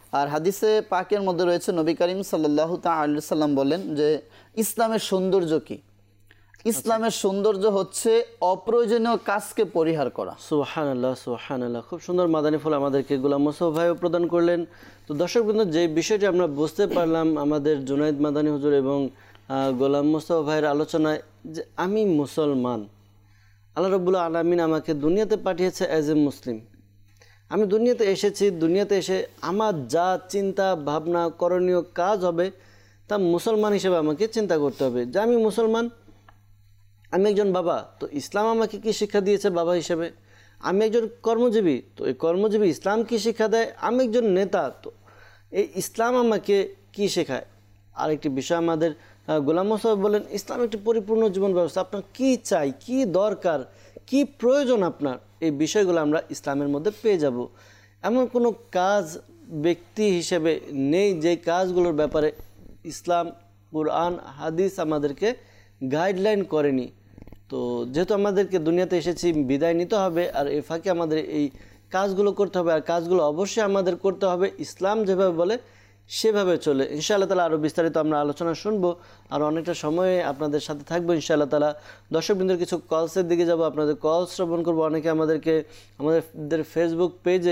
আর হাদিসে পাকের মধ্যে রয়েছে নবী করিম সাল্লাল্লাহু তাআলা আলাইহি সাল্লাম বলেন যে ইসলামের সৌন্দর্য কি? ইসলামের সৌন্দর্য হচ্ছে অপ্রয়োজনীয় কাজকে পরিহার করা। সুবহানাল্লাহ, সুবহানাল্লাহ। খুব সুন্দর মাদানী ফুল আমাদেরকে গোলাম মোস্তফা ভাইও প্রদান করলেন। তো দর্শকবৃন্দ, যে বিষয়টি আমরা বুঝতে পারলাম আমাদের জুনায়েদ মাদানী হুজুর এবং গোলাম মোস্তফা ভাইয়ের আলোচনায়, যে আমি মুসলমান, আল্লাহ রাব্বুল আলামিন আমাকে দুনিয়াতে পাঠিয়েছে অ্যাজ এ মুসলিম। আমি দুনিয়াতে এসেছি, দুনিয়াতে এসে আমার যা চিন্তা ভাবনা করণীয় কাজ হবে তা মুসলমান হিসেবে আমাকে চিন্তা করতে হবে। যে আমি মুসলমান, আমি একজন বাবা, তো ইসলাম আমাকে কি শিক্ষা দিয়েছে বাবা হিসেবে? আমি একজন কর্মজীবী, তো এই কর্মজীবী ইসলাম কি শিক্ষা দেয়? আমি একজন নেতা, তো এই ইসলাম আমাকে কি শেখায়? আরেকটি বিষয় আমাদের গোলাম মোস্তফা বলেন, ইসলাম একটি পরিপূর্ণ জীবন ব্যবস্থা। আপনার কি চাই, কি দরকার, কি প্রয়োজন আপনার, এই বিষয়গুলো আমরা ইসলামের মধ্যে পেয়ে যাব। এমন কোনো কাজ ব্যক্তি হিসেবে নেই যে কাজগুলোর ব্যাপারে ইসলাম, কুরআন, হাদিস আমাদেরকে গাইডলাইন করেনি। তো যেহেতু আমাদেরকে দুনিয়াতে এসেছি, বিদায় নিতে হবে, আর এই ফাঁকে আমাদের এই কাজগুলো করতে হবে, আর কাজগুলো অবশ্যই আমাদের করতে হবে ইসলাম যেভাবে বলে সেভাবে চলে। ইনশাআল্লাহ তাআলা আরও বিস্তারিত আমরা আলোচনা শুনবো, আর অনেকটা সময়ে আপনাদের সাথে থাকবো ইনশাআল্লাহ তাআলা। দর্শকবৃন্দের কিছু কলসের দিকে যাব, আপনাদের কল শ্রবণ করবো। অনেকে আমাদের ফেসবুক পেজে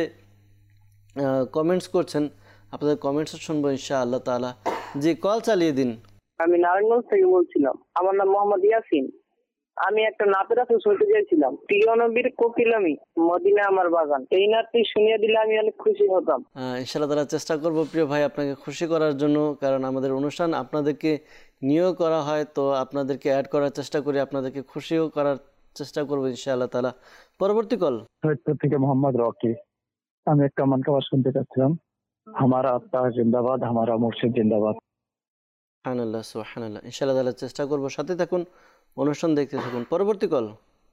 কমেন্টস করছেন, আপনাদের কমেন্টসও শুনবো ইনশাআল্লাহ তাআলা। জি, কল চালিয়ে দিন। আমি নারায়ণগঞ্জ থেকে বলছিলাম, আমার নাম মোহাম্মদ ইয়াসিন। আমি একটা নাতের রাসূল শুনতে চাইছিলাম, প্রিয় নবীর কোকিল আমি, মদিনা আমার বাগান। এই নাতটি শুনিয়ে দিলে আমি অনেক খুশি হতাম। ইনশাআল্লাহ তাআলা চেষ্টা করব প্রিয় ভাই আপনাকে খুশি করার জন্য, কারণ আমাদের অনুষ্ঠান আপনাদেরকে নিয়েও করা হয়, তো আপনাদেরকে অ্যাড করার চেষ্টা করি, আপনাদেরকে খুশিও করার চেষ্টা করব ইনশাআল্লাহ তাআলা। পরবর্তী কল থেকে মোহাম্মদ রকি। আমি একটা মানকাবাদ শুনতে চাচ্ছিলাম, হামারা আত্মা জিন্দাবাদ, হামারা মুর্শিদ জিন্দাবাদ। সুবহানাল্লাহ, সুবহানাল্লাহ। ইনশাআল্লাহ তাআলা চেষ্টা করব, সাথে থাকুন, অনুষ্ঠান দেখতে থাকুন। পরবর্তী কল।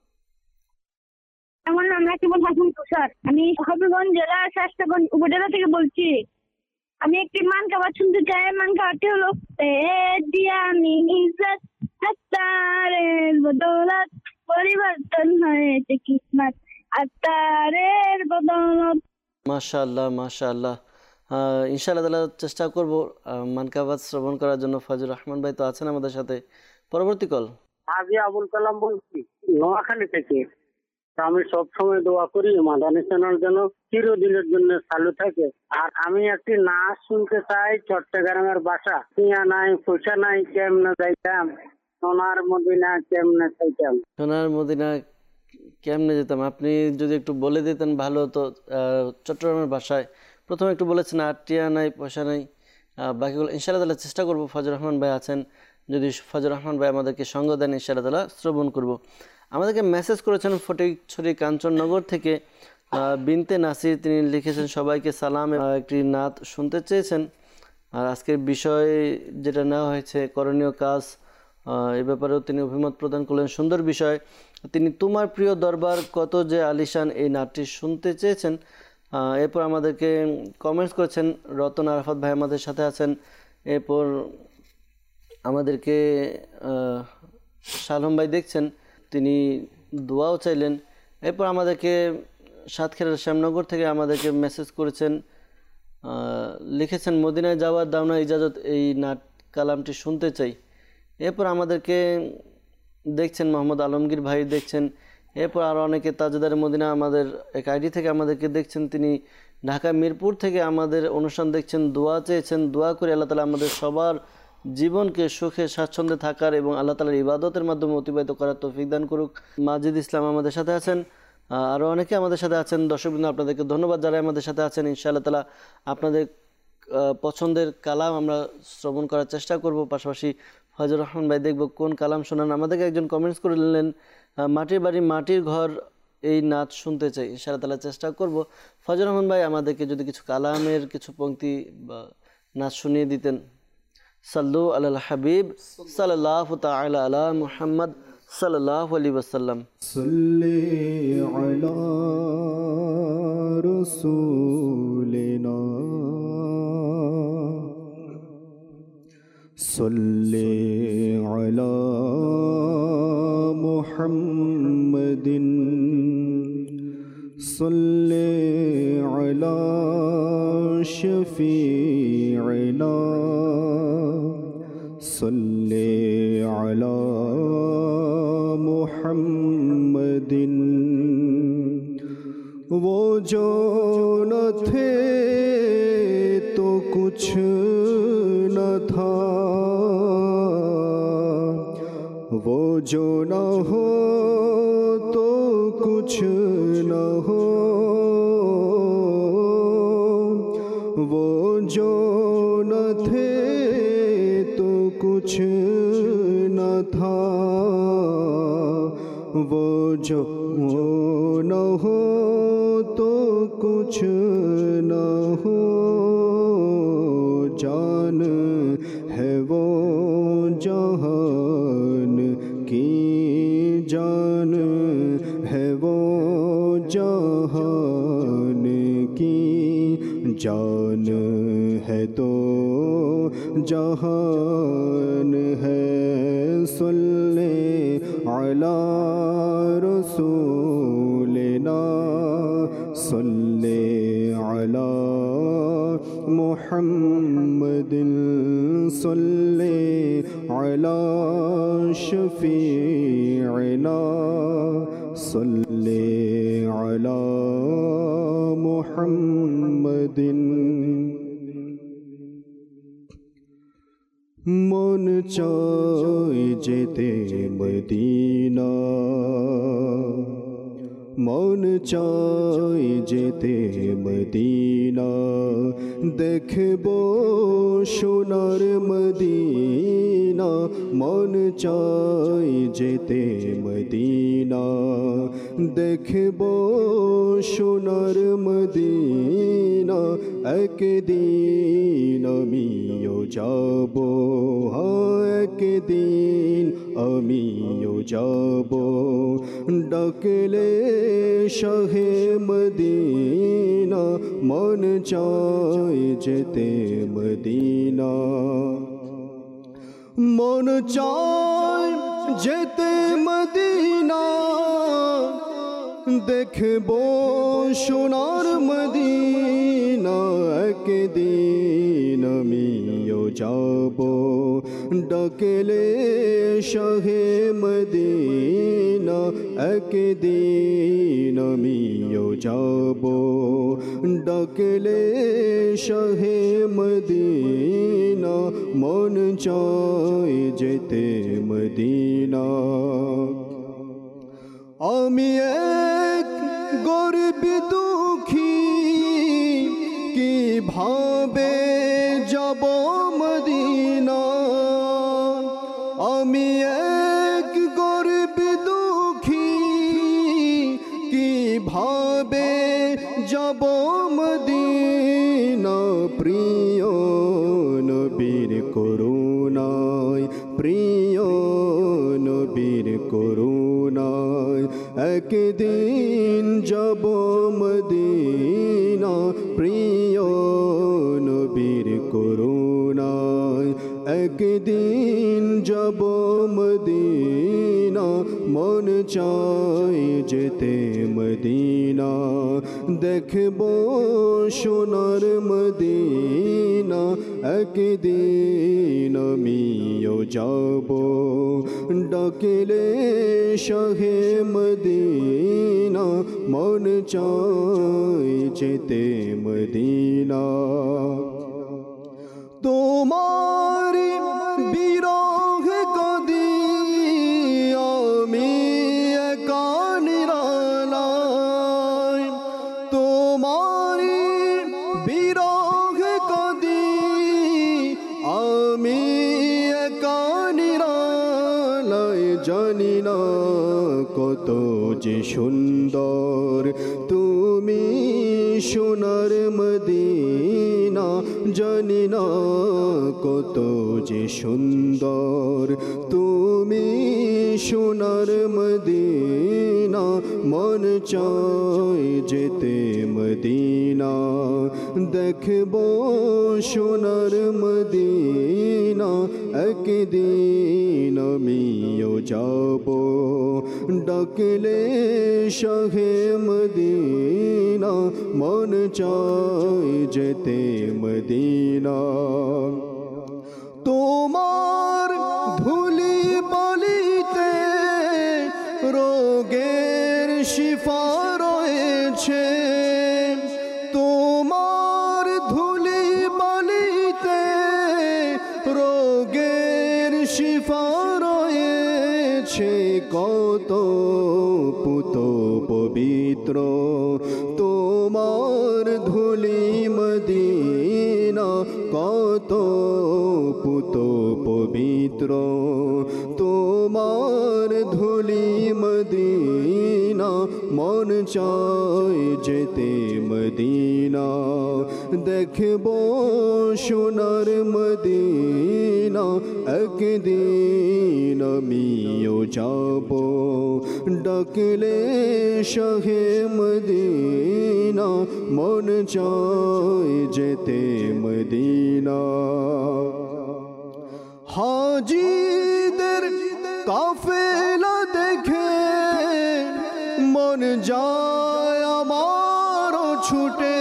আমার নাম রাকিবুল হাসান তুষার। আমি হবিগঞ্জ জেলা শাস্তাগঞ্জ উপজেলা থেকে বলছি। আমি একটি মানকাবাদ শুনতে চাই। মানকাবাদটি হলো, দিয়া আমি ইজ্জত আত্মারের বদৌলত, পরিবর্তন হয়েছে কিসমত আত্মারের বদৌলত। মাশাআল্লাহ, মাশাআল্লাহ। ইনশাআল্লাহ তাআলা চেষ্টা করব মানকাবাদ শ্রবণ করার জন্য। ফজর রহমান ভাই তো আছেন আমাদের সাথে। পরবর্তী কল। আজি আবুল কালাম বলছি, নোয়াখালী থেকে। আমি সবসময় দোয়া করি মাদানী চ্যানেল যেন চিরদিনের জন্য চালু থাকে। আর আমি একটি নাচ শুনতে চাই। চট্টগ্রামের বাসা, টিয়া নাই পয়সা নাই, কেমনে যাইতাম সোনার মদিনা, কেমনে চাইতাম সোনার মদিনা, কেমনে যেতাম। আপনি যদি একটু বলে দিতেন ভালো হতো। চট্টগ্রামের ভাষায় প্রথমে একটু বলেছেন আর টিয়া নাই পয়সা নাই, বাকিগুলো ইনশাআল্লাহ তাআলা চেষ্টা করব। ফজর রহমান ভাই আছেন, যদি ফজর রহমান ভাই আমাদেরকে সঙ্গ দেন ইনশাআল্লাহ তাআলা শ্রবণ করব। আমাদেরকে মেসেজ করেছেন ফটিকছড়ি কাঞ্চননগর থেকে বিনতে নাসির, তিনি লিখেছেন সবাইকে সালাম, একটি নাত শুনতে চেয়েছেন। আর আজকের বিষয় যেটা নেওয়া হয়েছে করণীয় কাজ, এ ব্যাপারেও তিনি অভিমত প্রদান করলেন। সুন্দর বিষয়। তিনি তোমার প্রিয় দরবার কত যে আলিশান, এই নাটটি শুনতে চেয়েছেন। এরপর আমাদেরকে কমেন্টস করেছেন রতন আরাফাত ভাই আমাদের সাথে আছেন। এরপর আমাদেরকে শালম ভাই দেখছেন, তিনি দোয়াও চাইলেন। এরপর আমাদেরকে সাতক্ষীরার শ্যামনগর থেকে আমাদেরকে মেসেজ করেছেন, লিখেছেন মদিনায় যাওয়ার দাও না ইজাজত, এই নাট কালামটি শুনতে চাই। এরপর আমাদেরকে দেখছেন মোহাম্মদ আলমগীর ভাই দেখছেন। এরপর আরও অনেকে তাজেদার মদিনা আমাদের এক আইডি থেকে আমাদেরকে দেখছেন, তিনি ঢাকা মিরপুর থেকে আমাদের অনুষ্ঠান দেখছেন, দোয়া চেয়েছেন। দোয়া করে আল্লাহ তাআলা আমাদের সবার জীবনকে সুখে স্বাচ্ছন্দ্যে থাকার এবং আল্লাহ তাআলার ইবাদতের মাধ্যমে অতিবাহিত করার তৌফিক দান করুক। মাজিদ ইসলাম আমাদের সাথে আছেন, আরও অনেকে আমাদের সাথে আছেন। দর্শকবৃন্দ আপনাদেরকে ধন্যবাদ যারা আমাদের সাথে আছেন। ইনশাআল্লাহ তাআলা আপনাদের পছন্দের কালাম আমরা শ্রবণ করার চেষ্টা করব। পাশাপাশি ফজর রহমান ভাই দেখব কোন কালাম শোনান। আমাদেরকে একজন কমেন্টস করে নিলেন, মাটির বাড়ি মাটির ঘর, এই নাচ শুনতে চাই। ইনশাআল্লাহ তাআলা চেষ্টা করব। ফজর রহমান ভাই আমাদেরকে যদি কিছু কালামের কিছু পংক্তি বা নাচ শুনিয়ে দিতেন। সাল্লু আলাল হাবিব সাল্লাল্লাহু তাআলা আলা মুহাম্মদ সাল্লাল্লাহু আলাইহি ওয়াসাল্লাম। সাল্লি আলা রাসূলিনা সাল্লি আলা মুহাম্মাদিন সাল্লি আলা शफीअना सल्ले अला मुहम्मदिन। वो जो न थे तो कुछ न था, वो जो न हो तो कुछ न हो, वो जो न थे तो कुछ न था, वो जो न हो तो कुछ न हो। जान है वो जहान की जान है वो जहान की जान है तो जहान है। सल्ले अला रसूलिना सल्ले अला मुहम्मदिन सल्ले अला शफीअना सल्ले अला मुहम्मदिन। मन चाहे जेते मदीना, मन चाहे जेते मदीना, देखबो सोनार मदीना। मन चाहे जेते मदीना, देखबो सोनार मदीना। একদিন আমিও যাব, একদিন আমিও যাব, ডাকলে শাহে মদিনা। মন চায় যেতে মদিনা, মন চায় যেতে মদিনা। দেখবো সোনার মদিনা, একদিন আমিও যাব, ডাকলে শাহে মদিনা। একদিন আমিও যাব, ডাকলে শাহে মদিনা। মন চায় যেতে মদিনা। আমি এক গরিব দুঃখী, কিভাবে যাব মদিনা। আমি এক গরিব দুঃখী, কিভাবে যাব মদিনা। প্রিয় নবীর করুণায়, প্রিয় নবীর করুণায়, একদিন যাব মদিনা। প্রিয় নবীর করুণায়, একদিন যাব মদিনা। মন চায় যেতে মদিনা, দেখবো সোনার মদিনা। একদিন আমিও যাব, ডাকলে শাহে মদিনা। মন চায় যেতে মদিনা। তোমার বিরহ কদি আমি একা নিরালায়। তোমার বিরহ কদি আমি একা নিরালায়। জানি না কত যে সুন্দর তুমি সোনার মদিনা। জানি না কত যে সুন্দর তুমি সোনার মদিনা। মন চায় যেতে মদিনা, দেখবো সোনার মদিনা। মদিনা একদিন আমিও যাব ডাকলে শাহে মদিনা মন চায় যেতে মদিনা তোমার ধুলি বালিতে রোগের শিফা রয়েছে তোমার ধুলি বালিতে রোগের শিফা রয়েছে কত পুত পবিত্র তোমার ধুলি মদিনা কত পুত পবিত্র তোমার ধুলি মদিনা মন চায় যেতে মদিনা দেখব সোনার মদিনা একদিন আমিও যাব ডাকলে শাহে মদিনা মন চায় যেতে মদিনা হাজিদের কাফেলা দেখে মন যায় আমার ছুটে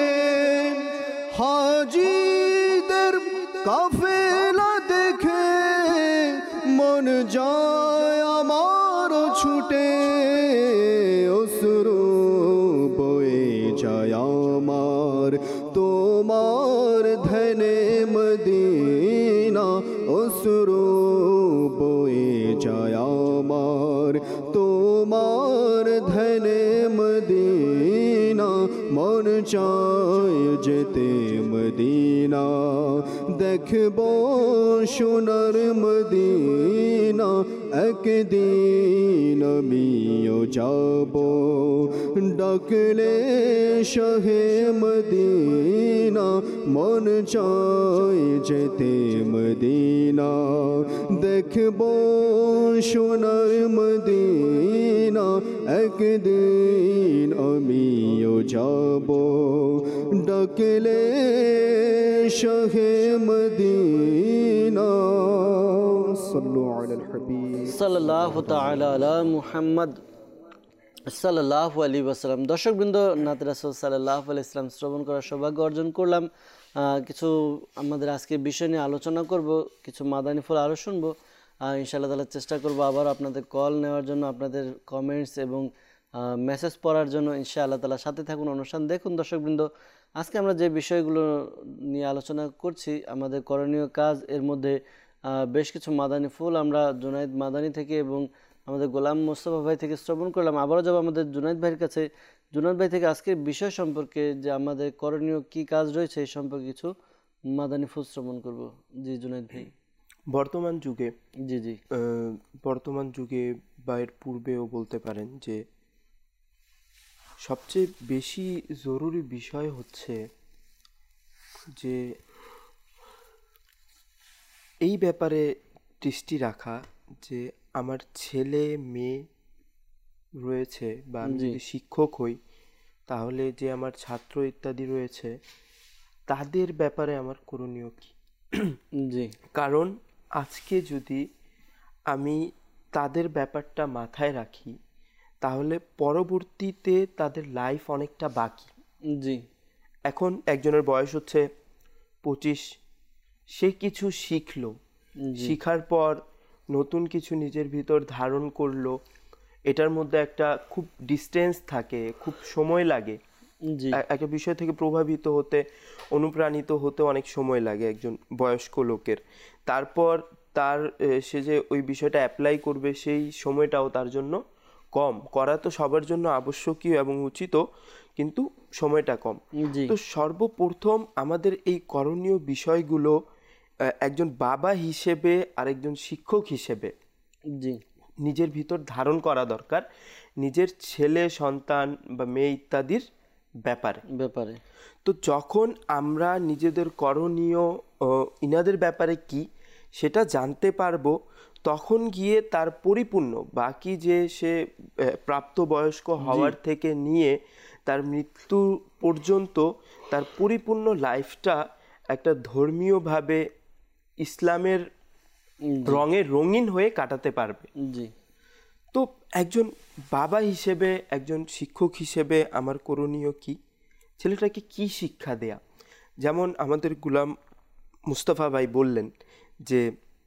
হাজিদের কাফেলা দেখে মন যায় আমার ছুটে অশ্রু বয়ে যায় আমার তোমার ধ্যানে মদিনা অশ্রু বয়ে যায় আমার তোমার ধ্যানে মদিনা মন চায় যেতে মদিনা দেখব সোনার মদিনা একদিন আমিও যাব ডাকলে শাহে মদিনা মন চায় যেতে মদিনা দেখব সোনার মদিনা একদিন আমিও যাব ডাকলে শাহে মদিনা সাল্লাল্লাহু তাআলা আলা মুহাম্মদ সাল্লাল্লাহু আলাইহি ওয়াসাল্লাম। দর্শকবৃন্দ, নাতে রাসূল সাল্লাল্লাহু আলাইহি ওয়াসাল্লাম শ্রবণ করার সৌভাগ্য অর্জন করলাম। কিছু আমাদের আজকে বিষয় নিয়ে আলোচনা করব, কিছু মাদানী ফুল আরও শুনবো ইনশাআল্লাহ তাআলা। চেষ্টা করব আবার আপনাদের কল নেওয়ার জন্য, আপনাদের কমেন্টস এবং মেসেজ পড়ার জন্য। ইনশাআল্লাহ তাআলা সাথে থাকুন, অনুষ্ঠান দেখুন। দর্শকবৃন্দ, আজকে আমরা যে বিষয়গুলো নিয়ে আলোচনা করছি, আমাদের করণীয় কাজ, এর মধ্যে বেশ কিছু মাদানী ফুল আমরা জুনাইদ মাদানী থেকে এবং আমাদের গোলাম মোস্তফা ভাই থেকে শ্রবণ করলাম। আবারও যাব আমাদের জুনাইদ ভাইয়ের কাছে। জুনাইদ ভাই থেকে আজকের বিষয় সম্পর্কে, যে আমাদের করণীয় কি কাজ রয়েছে এই সম্পর্কে কিছু মাদানী ফুল শ্রবণ করব। জি জুনাইদ ভাই। বর্তমান যুগে বর্তমান যুগে বা এর পূর্বেও বলতে পারেন যে সবচেয়ে বেশি জরুরি বিষয় হচ্ছে যে এই ব্যাপারে দৃষ্টি রাখা যে আমার ছেলে মেয়ে রয়েছে বা আমি যদি শিক্ষক হই তাহলে যে আমার ছাত্র ইত্যাদি রয়েছে তাদের ব্যাপারে আমার করণীয় কি। জি, কারণ আজকে যদি আমি তাদের ব্যাপারটা মাথায় রাখি তাহলে পরবর্তীতে তাদের লাইফ অনেকটা বাকি। জি, এখন একজনের বয়স হচ্ছে 25, সে কিছু শিখলো, শিখার পর নতুন কিছু নিজের ভিতর ধারণ করলো, এটার মধ্যে একটা খুব ডিস্টেন্স থাকে, খুব সময় লাগে। একটা বিষয় থেকে প্রভাবিত হতে, অনুপ্রাণিত হতে অনেক সময় লাগে একজন বয়স্ক লোকের। তারপর তার সে যে ওই বিষয়টা অ্যাপ্লাই করবে সেই সময়টাও তার জন্য কম। করা তো সবার জন্য আবশ্যকীয় এবং উচিত, কিন্তু সময়টা কম। তো সর্বপ্রথম আমাদের এই করণীয় বিষয়গুলো একজন বাবা হিসেবে আর একজন শিক্ষক হিসেবে নিজের ভিতর ধারণ করা দরকার, নিজের ছেলে সন্তান বা মেয়ে ইত্যাদির ব্যাপারে। তো যখন আমরা নিজেদের করণীয় ইনাদের ব্যাপারে কি সেটা জানতে পারবো, তখন গিয়ে তার পরিপূর্ণ বাকি যে সে প্রাপ্তবয়স্ক হওয়ার থেকে নিয়ে তার মৃত্যু পর্যন্ত তার পরিপূর্ণ লাইফটা একটা ধর্মীয়ভাবে ইসলামের রঙে রঙিন হয়ে কাটাতে পারবে। জি। তো একজন বাবা হিসেবে, একজন শিক্ষক হিসেবে আমার করণীয় কি? ছেলেটাকে কি শিক্ষা দেয়া? যেমন আমাদের গুলাম মুস্তাফা ভাই বললেন যে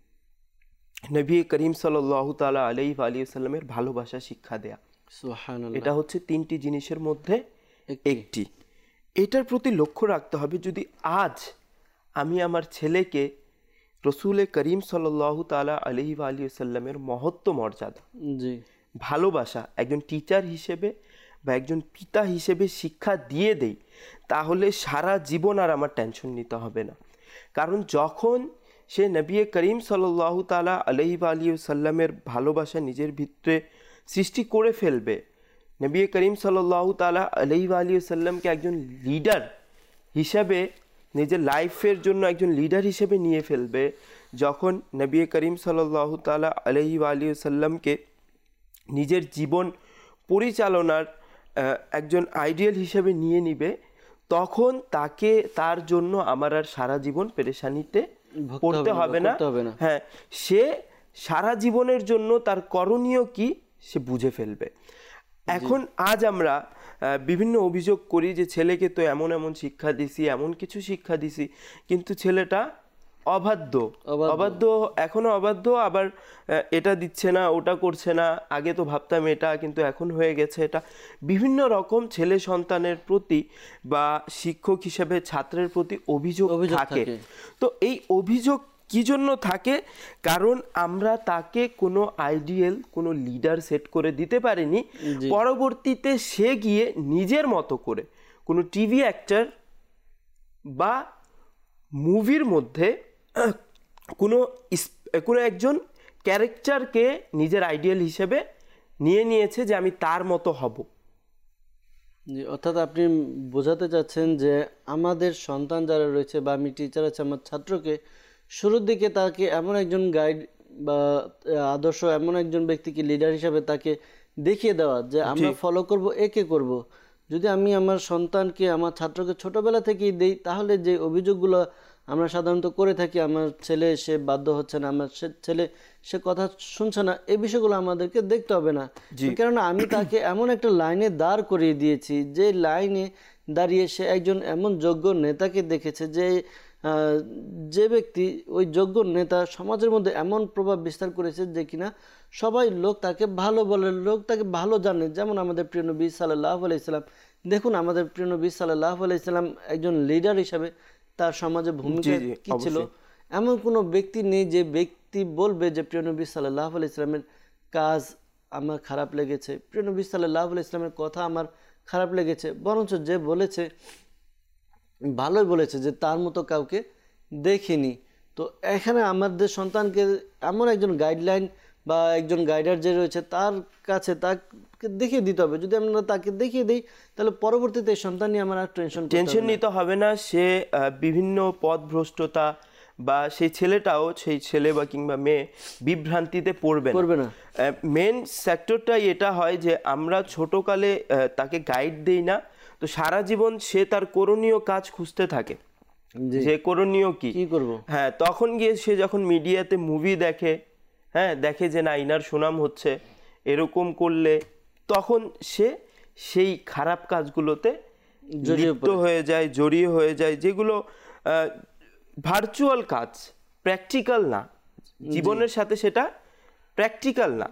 নবী করিম সাল্লাল্লাহু তাআলা আলাইহি ওয়া সাল্লামের ভালোবাসা শিক্ষা দেয়া। সুবহানাল্লাহ। এটা হচ্ছে 3টি জিনিসের মধ্যে একটি। এটার প্রতি লক্ষ্য রাখতে হবে। যদি আজ আমি আমার ছেলেকে রসুল করিম সাল্লাল্লাহু তাআলা আলাইহি ওয়া সাল্লামের মহত্ব মর্যাদা, জি, ভালোবাসা একজন টিচার হিসেবে বা একজন পিতা হিসেবে শিক্ষা দিয়ে দেই, তাহলে সারা জীবন আর আমার টেনশন নিতে হবে না। কারণ যখন সে নবী করিম সাল্লাল্লাহু তাআলা আলাইহি ওয়া সাল্লামের ভালোবাসা নিজের ভিতরে সৃষ্টি করে ফেলবে, নবী করিম সাল্লাল্লাহু তাআলা আলাইহি ওয়া সাল্লামকে একজন লিডার হিসাবে, নিজের লাইফের জন্য একজন লিডার হিসেবে নিয়ে ফেলবে, যখন নবী করিম সাল্লাল্লাহু তাআলা আলাইহি ওয়া সাল্লামকে নিজের জীবন পরিচালনার একজন আইডিয়াল হিসেবে নিয়ে নিবে, তখন তাকে তার জন্য আমার আর সারা জীবন পেরেশানিতে পড়তে হবে না। হ্যাঁ, সে সারা জীবনের জন্য তার করণীয় কি সে বুঝে ফেলবে। এখন আজ আমরা বিভিন্ন অভিযোগ করি যে ছেলেকে তো এমন এমন শিক্ষা দিছি, এমন কিছু শিক্ষা দিছি, কিন্তু ছেলেটা অবাধ্য, এখনো অবাধ্য, আবার এটা দিচ্ছে না, ওটা করছে না, আগে তো ভাবতাম এটা, কিন্তু এখন হয়ে গেছে এটা। বিভিন্ন রকম ছেলে সন্তানের প্রতি বা শিক্ষক হিসেবে ছাত্রের প্রতি অভিযোগ থাকে। তো এই অভিযোগ কি জন্য থাকে? কারণ আমরা তাকে কোনো আইডিয়াল, কোনো লিডার সেট করে দিতে পারিনি। পরবর্তীতে সে গিয়ে নিজের মতো করে কোনো টিভি অ্যাক্টর বা মুভির মধ্যে কোনো একজন ক্যারেক্টারকে নিজের আইডিয়াল হিসেবে নিয়ে নিয়েছে যে আমি তার মতো হব। অর্থাৎ আপনি বোঝাতে চাচ্ছেন যে আমাদের সন্তান যারা রয়েছে বা আমি টিচার আছে, আমার ছাত্রকে শুরুর দিকে তাকে এমন একজন গাইড বা আদর্শ, এমন একজন ব্যক্তিকে লিডার হিসাবে তাকে দেখিয়ে দেওয়া যে আমরা ফলো করব, একে করব। যদি আমি আমার সন্তানকে, আমার ছাত্রকে ছোটবেলা থেকেই দেই, তাহলে যে অভিযোগগুলো আমরা সাধারণত করে থাকি, আমার ছেলে সে বাধ্য হচ্ছে না, আমার ছেলে সে কথা শুনছে না, এই বিষয়গুলো আমাদেরকে দেখতে হবে না। কেননা আমি তাকে এমন একটা লাইনে দাঁড় করিয়ে দিয়েছি, যে লাইনে দাঁড়িয়ে সে একজন এমন যোগ্য নেতাকে দেখেছে, যে ব্যক্তি ওই যোগ্য নেতা সমাজের মধ্যে এমন প্রভাব বিস্তার করেছে যে কিনা সবাই লোক তাকে ভালো বলে, লোক তাকে ভালো জানে। যেমন আমাদের প্রিয় নবী সাল্লাল্লাহু আলাইহি সাল্লাম, দেখুন আমাদের প্রিয় নবী সাল্লাল্লাহু আলাইহি সাল্লাম একজন লিডার হিসাবে তার সমাজে ভূমিকা কি ছিল, এমন কোনো ব্যক্তি নেই যে ব্যক্তি বলবে যে প্রিয় নবী সাল্লাল্লাহু আলাইহি সাল্লামের কাজ আমার খারাপ লেগেছে, প্রিয় নবী সাল্লাল্লাহু আলাইহি সাল্লামের কথা আমার খারাপ লেগেছে। বরঞ্চ যে বলেছে ভালোই বলেছে, যে তার মতো কাউকে দেখিনি। তো এখানে আমাদের সন্তানকে এমন একজন গাইডলাইন বা একজন গাইডার যে রয়েছে তার কাছে তাকে দেখিয়ে দিতে হবে। যদি আমরা তাকে দেখিয়ে দিই, তাহলে পরবর্তীতে সন্তান নিয়ে আমার আর টেনশন নিতে হবে না। সে বিভিন্ন পথভ্রষ্টতা বা সেই ছেলেটাও, সেই ছেলে বা কিংবা মেয়ে বিভ্রান্তিতে পড়বে না। মেন সেক্টরটাই এটা হয় যে আমরা ছোটকালে তাকে গাইড দেই না, তো সারা জীবন সে তার করণীয় কাজ খুঁজতে থাকে, যে করণীয় কি করব। হ্যাঁ, তখন গিয়ে সে যখন মিডিয়াতে মুভি দেখে, দেখে যে না ইনার সুনাম হচ্ছে, এরকম করলে তখন সে সেই খারাপ কাজগুলোতে জড়িয়ে হয়ে যায়, যেগুলো ভার্চুয়াল কাজ, প্র্যাকটিক্যাল না, জীবনের সাথে সেটা প্র্যাকটিক্যাল না।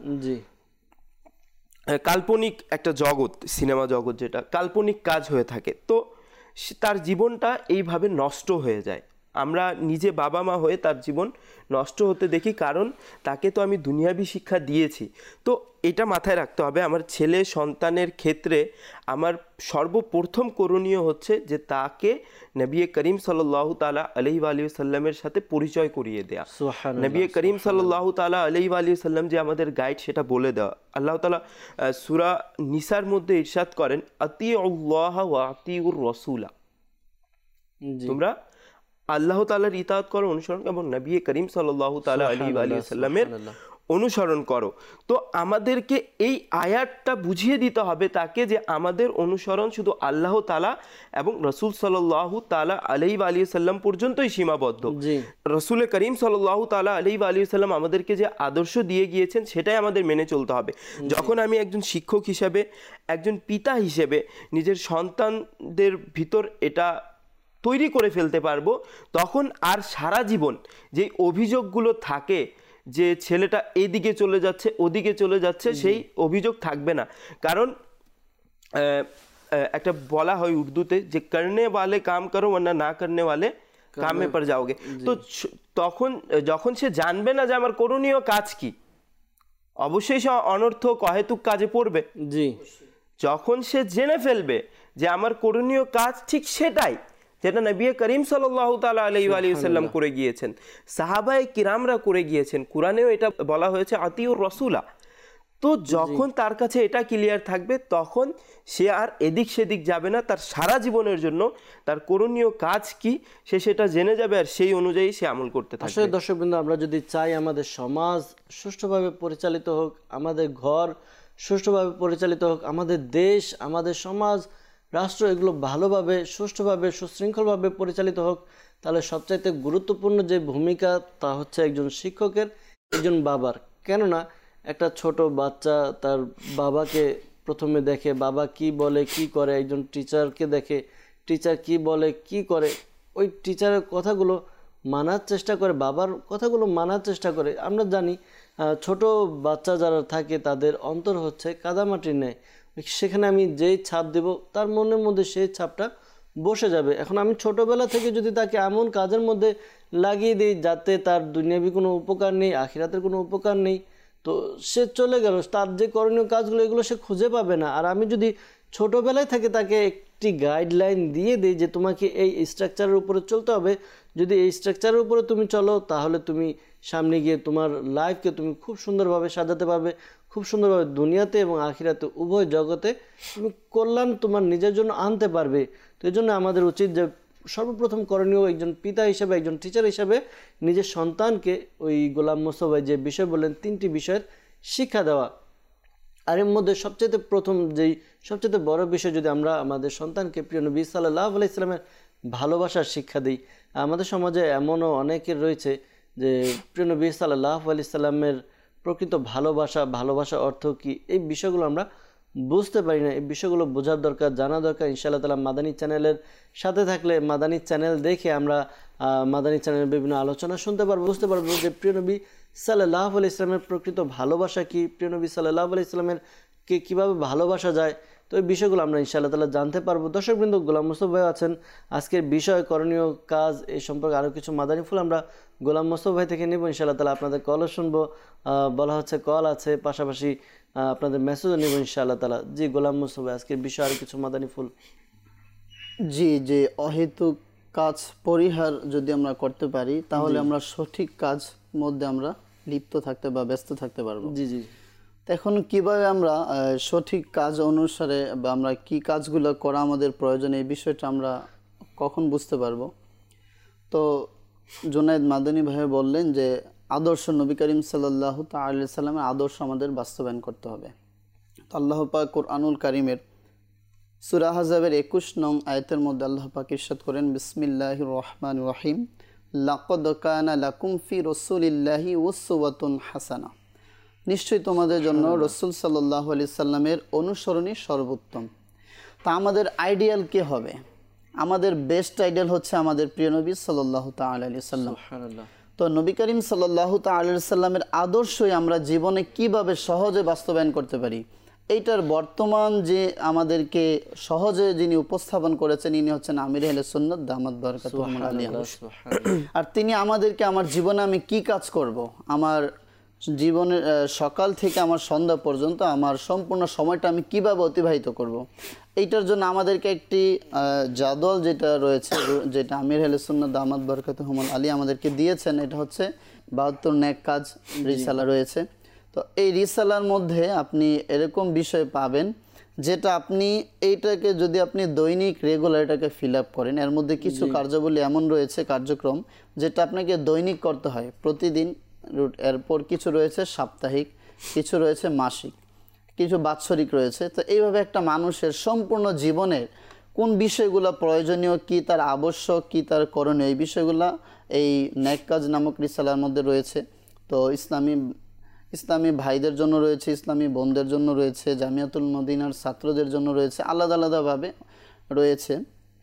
কাল্পনিক একটা জগৎ, সিনেমা জগৎ, যেটা কাল্পনিক কাজ হয়ে থাকে, তো তার জীবনটা এইভাবে নষ্ট হয়ে যায়। আমরা নিজে বাবা মা হয়ে তার জীবন নষ্ট হতে দেখি, কারণ তাকে তো আমি দুনিয়াবি শিক্ষা দিয়েছি। তো এটা মাথায় রাখতে হবে। আমার ছেলে সন্তানের ক্ষেত্রে আমার সর্বপ্রথম করণীয় হচ্ছে যে তাকে নবী করিম সাল্লাল্লাহু তাআলা আলাইহি ওয়া সাল্লামের সাথে পরিচয় করিয়ে দেয়া। নবী করিম সাল্লাল্লাহু তাআলা আলাইহি ওয়া সাল্লাম যে আমাদের গাইড, সেটা বলে দেওয়া। আল্লাহ তাআলা সূরা নিসার মধ্যে ইরশাদ করেন, আতিউল্লাহ ওয়া আতিউর রাসূলা, তোমরা আল্লাহ তাআলার ইতাআত করো, অনুসরণ, এবং নবী করিম সাল্লাল্লাহু তাআলা আলাইহি ওয়া সাল্লামের অনুসরণ করো। তো আমাদেরকে এই আয়াতটা বুঝিয়ে দিতে হবে তাকে যে আমাদের অনুসরণ শুধু আল্লাহ তাআলা এবং রসুল সাল্লাল্লাহু তাআলা আলাইহি ওয়া আলিহি সাল্লাম পর্যন্তই সীমাবদ্ধ। রসুল করিম সাল্লাল্লাহু তাআলা আলাইহি ওয়া আলিহি সাল্লাম আমাদেরকে যে আদর্শ দিয়ে গিয়েছেন সেটাই আমাদের মেনে চলতে হবে। যখন আমি একজন শিক্ষক হিসেবে, একজন পিতা হিসেবে নিজের সন্তানদের ভিতর এটা তৈরি করে ফেলতে পারবো, তখন আর সারা জীবন যে অভিযোগগুলো থাকে যে ছেলেটা এইদিকে চলে যাচ্ছে ওদিকে চলে যাচ্ছে সেই অভিযোগ থাকবে না। কারণ একটা বলা হয় উর্দুতে যে করনে ওয়ালে কাম করো ওয়ারনা না করনে ওয়ালে কামে পর যাওগে। তো তখন যখন সে জানবে না যে আমার করণীয় কাজ কি, অবশ্যই সে অনর্থক অহেতুক কাজে পড়বে। যখন সে জেনে ফেলবে যে আমার করণীয় কাজ ঠিক সেটাই যেটা নবী করিম সাল্লাল্লাহু তাআলা আলাইহি ওয়া আলিহি সাল্লাম করে গিয়েছেন, সাহাবায়ে কিরামরা করে গিয়েছেন, কোরআনেও এটা বলা হয়েছে আতিউর রাসূলা। তো যখন তার কাছে এটা ক্লিয়ার থাকবে তখন সে আর এদিক সেদিক যাবে না, তার সারা জীবনের জন্য তার করণীয় কাজ কি সে সেটা জেনে যাবে আর সেই অনুযায়ী সে আমল করতে থাকবে। আসলে দর্শকবৃন্দ, আমরা যদি চাই আমাদের সমাজ সুষ্ঠুভাবে পরিচালিত হোক, আমাদের ঘর সুষ্ঠুভাবে পরিচালিত হোক, আমাদের দেশ, আমাদের সমাজ, রাষ্ট্র এগুলো ভালোভাবে, সুষ্ঠুভাবে, সুশৃঙ্খলভাবে পরিচালিত হোক, তাহলে সবচাইতে গুরুত্বপূর্ণ যে ভূমিকা তা হচ্ছে একজন শিক্ষকের, একজন বাবার। কেননা একটা ছোট বাচ্চা তার বাবাকে প্রথমে দেখে, বাবা কি বলে কি করে, একজন টিচারকে দেখে, টিচার কি বলে কি করে, ওই টিচারের কথাগুলো মানার চেষ্টা করে, বাবার কথাগুলো মানার চেষ্টা করে। আমরা জানি ছোট বাচ্চা যারা থাকে তাদের অন্তর হচ্ছে কাদামাটির ন্যায়, সেখানে আমি যেই ছাপ দেব তার মনের মধ্যে সেই ছাপটা বসে যাবে। এখন আমি ছোটোবেলা থেকে যদি তাকে এমন কাজের মধ্যে লাগিয়ে দিই যাতে তার দুনিয়াবি কোনো উপকার নেই, আখিরাতের কোনো উপকার নেই, তো সে চলে গেল, তার যে করণীয় কাজগুলো এগুলো সে খুঁজে পাবে না। আর আমি যদি ছোটোবেলায় থেকে তাকে একটি গাইডলাইন দিয়ে দিই যে তোমাকে এই স্ট্রাকচারের উপরে চলতে হবে, যদি এই স্ট্রাকচারের উপরে তুমি চলো তাহলে তুমি সামনে গিয়ে তোমার লাইফকে তুমি খুব সুন্দরভাবে সাজাতে পারবে, খুব সুন্দরভাবে দুনিয়াতে এবং আখিরাতে উভয় জগতে তুমি কল্যাণ তোমার নিজের জন্য আনতে পারবে। তো এই জন্য আমাদের উচিত যে সর্বপ্রথম করণীয় একজন পিতা হিসেবে, একজন টিচার হিসেবে নিজের সন্তানকে ওই গোলাম মোস্তফা যে বিষয় বললেন 3টি বিষয়ের শিক্ষা দেওয়া। আর এর মধ্যে সবচেয়ে প্রথম যেই সবচেয়ে বড় বিষয়, যদি আমরা আমাদের সন্তানকে প্রিয় নবী সাল্লাল্লাহু আলাইহি সাল্লামের ভালোবাসার শিক্ষা দিই। আমাদের সমাজে এমনও অনেকের রয়েছে যে প্রিয় নবী সাল্লাল্লাহু আলাইহি সাল্লামের প্রকৃত ভালোবাসা অর্থ কি, এই বিষয়গুলো আমরা বুঝতে পারি না। এই বিষয়গুলো বোঝার দরকার, জানা দরকার। ইনশাআল্লাহ তাআলা মাদানী চ্যানেলের সাথে থাকলে মাদানী চ্যানেল দেখে আমরা মাদানী চ্যানেলের বিভিন্ন আলোচনা শুনতে পারবো, বুঝতে পারবো যে প্রিয় নবী সাল্লাল্লাহু আলাইহি ইসলামের প্রকৃত ভালোবাসা কি, প্রিয় নবী সাল্লাল্লাহু আলাইহি ইসলামের কে কীভাবে ভালোবাসা যায়। তো এই বিষয়গুলো আমরা ইনশাআল্লাহ তাআলা জানতে পারবো। দর্শকবৃন্দ, গোলাম মোস্তফা ভাই আছেন, আজকের বিষয় করণীয় কাজ এই সম্পর্কে আরও কিছু মাদানী ফুল আমরা গোলাম মোস্তফা ভাই থেকে নেব ইনশাআল্লাহ তাআলা। আপনাদের কলও শুনবো, বলা হচ্ছে কল আছে, পাশাপাশি আপনাদের মেসেজও নেব ইনশাআল্লাহ তাআলা। জি গোলাম মোস্তফা ভাই, আজকের বিষয় আরও কিছু মাদানী ফুল। জি, যে অহেতুক কাজ পরিহার যদি আমরা করতে পারি তাহলে আমরা সঠিক কাজ মধ্যে আমরা লিপ্ত থাকতে বা ব্যস্ত থাকতে পারবো। জি জি। এখন কিভাবে আমরা সঠিক কাজ অনুসারে বা আমরা কি কাজগুলো করা আমাদের প্রয়োজন এই বিষয়টা আমরা কখন বুঝতে পারবো? তো জুনায়েদ মাদানী ভাই বললেন যে আদর্শ নবী করিম সাল্লাল্লাহু তাআলা আলাইহি সাল্লামের আদর্শ আমাদের বাস্তবায়ন করতে হবে। তো আল্লাহ পাক কুরআনুল কারীমের সূরা আহজাবের 21 নং আয়াতের মধ্যে আল্লাহ পাক ইরশাদ করেন, বিসমিল্লাহির রহমানির রহিম, লাকাদ কানা লাকুম ফি রাসূলিল্লাহি উসওয়াতুন হাসানা। নিশ্চয়ই তোমাদের জন্য রাসূল সাল্লাল্লাহু আলাইহি সাল্লামের অনুসরণই সর্বোত্তম। তা আমাদের আইডিয়াল কে হবে? আমাদের বেস্ট আইডিয়াল হচ্ছে আমাদের প্রিয় নবী সাল্লাল্লাহু তাআলা আলাইহি সাল্লাম। সুবহানাল্লাহ। তো নবী করিম সাল্লাল্লাহু তাআলা আলাইহি সাল্লামের আদর্শই আমরা জীবনে কিভাবে সহজে বাস্তবায়ন করতে পারি, এইটার বর্তমান যে আমাদেরকে সহজে যিনি উপস্থাপন করেছেন ইনি হচ্ছেন আমির আহলে সুন্নাত দামাত বারাকাতুহু আলাইহি। আর তিনি আমাদেরকে আমার জীবনে আমি কি কাজ করব, আমার জীবনের সকাল থেকে আমার সন্ধ্যা পর্যন্ত আমার সম্পূর্ণ সময়টা আমি কিভাবে অতিবাহিত করব, এইটার জন্য আমাদেরকে একটি জাদওয়াল যেটা রয়েছে, যেটা আমির আহলে সুন্নাত দামাত বারাকাতুহু আলাইহি আমাদেরকে দিয়েছেন, এটা হচ্ছে 72 নেক কাজ রিসালা রয়েছে। তো এই রিসালার মধ্যে আপনি এরকম বিষয় পাবেন যেটা আপনি এইটাকে যদি আপনি দৈনিক রেগুলার এটাকে ফিল আপ করেন, এর মধ্যে কিছু কার্যাবলী এমন রয়েছে, কার্যক্রম যেটা আপনাকে দৈনিক করতে হয়, প্রতিদিন এরপর কিছু রয়েছে সাপ্তাহিক, কিছু রয়েছে মাসিক, কিছু বাৎসরিক রয়েছে। তো এইভাবে একটা মানুষের সম্পূর্ণ জীবনের কোন বিষয়গুলো প্রয়োজনীয়, কি তার আবশ্যক, কি তার করণীয়, এই বিষয়গুলো এই নেক কাজ নামক রিসালার মধ্যে রয়েছে। তো ইসলামী ভাইদের জন্য রয়েছে, ইসলামী বোনদের জন্য রয়েছে, জামিয়াতুল মদিনার ছাত্রদের জন্য রয়েছে, আলাদা আলাদাভাবে রয়েছে।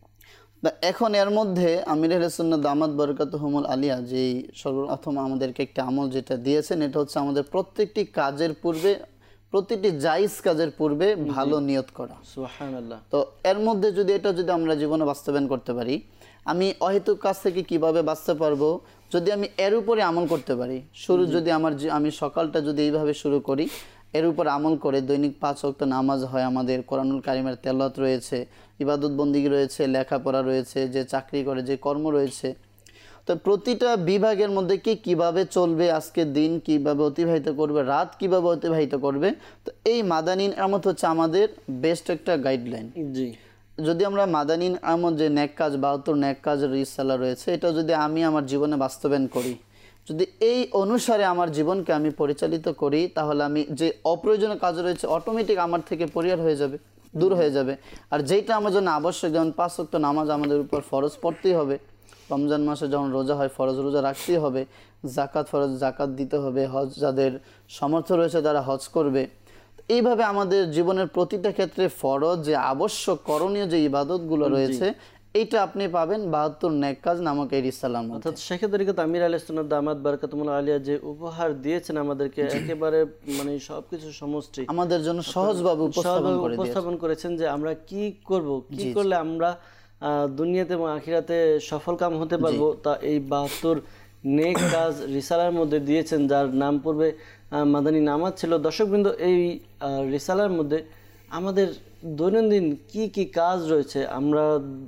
এখন এর মধ্যে আমির আহলে সুন্নাত দামাত বরকাতুহুমুল আলিয়া যেই সর্বপ্রথম আমাদেরকে একটা আমল যেটা দিয়েছেন, এটা হচ্ছে আমাদের প্রত্যেকটি কাজের পূর্বে, প্রতিটি জায়েজ কাজের পূর্বে ভালো নিয়ত করা। সুবহানাল্লাহ। তো এর মধ্যে যদি আমরা জীবনে বাস্তবায়ন করতে পারি, আমি অহেতুক কাজ থেকে কিভাবে বাঁচতে পারবো, যদি আমি এর উপরে আমল করতে পারি, যদি আমি সকালটা যদি এইভাবে শুরু করি, এর উপর আমল করে দৈনিক 5 ওয়াক্ত নামাজ হয়, আমাদের কোরআনুল কারিমের তেলাওয়াত রয়েছে, ইবাদত বন্দিগি রয়েছে, লেখাপড়া রয়েছে, যে চাকরি করে, যে কর্ম রয়েছে, তো প্রতিটা বিভাগের মধ্যে কিভাবে চলবে, আজকে দিন কিভাবে অতিবাহিত করবে, রাত কিভাবে অতিবাহিত করবে, তো এই মাদানী আমত হচ্ছে আমাদের বেস্ট একটা গাইডলাইন। জি, যদি আমরা মাদানী আমত যে নেক কাজ 72 নেক কাজ রিসালা রয়েছে, এটা যদি আমি আমার জীবনে বাস্তবায়ন করি, যদি এই অনুসারে আমার জীবনকে আমি পরিচালিত করি, তাহলে আমি যে অপ্রয়োজনীয় কাজ রয়েছে অটোমেটিক আমার থেকে পরিহার হয়ে যাবে, দূর হয়ে যাবে। আর যেটা আমার জন্য আবশ্যক, যেমন 5 ওয়াক্ত নামাজ আমাদের উপর ফরজ পড়তেই হবে, রমজান মাসে যখন রোজা হয় ফরজ রোজা রাখতেই হবে, জাকাত ফরজ জাকাত দিতে হবে, হজ যাদের সামর্থ্য রয়েছে তারা হজ করবে। এইভাবে আমাদের জীবনের প্রতিটা ক্ষেত্রে ফরজ যে আবশ্যক করণীয় যে ইবাদতগুলো রয়েছে, এইটা আপনি পাবেন 72 নেক কাজ নামক এই রিসালার মধ্যে। অর্থাৎ শেখ তরিকত আমির আহলে সুন্নাত দামাত বরকাতুহুমুল আলিয়া যে উপহার দিয়েছেন আমাদেরকে, একেবারে মানে সবকিছু সমষ্টি আমাদের জন্য সহজভাবে উপস্থাপন করেছেন যে আমরা কি করব, কি করলে আমরা দুনিয়াতে এবং আখিরাতে সফল কাম হতে পারবো, তা এই 72 নেক কাজ রিসালার মধ্যে দিয়েছেন, যার নাম পূর্বে মাদানী নামাজ ছিল। দর্শকবৃন্দ, এই রিসালার মধ্যে আমাদের দৈনন্দিন কি কি কাজ রয়েছে, আমরা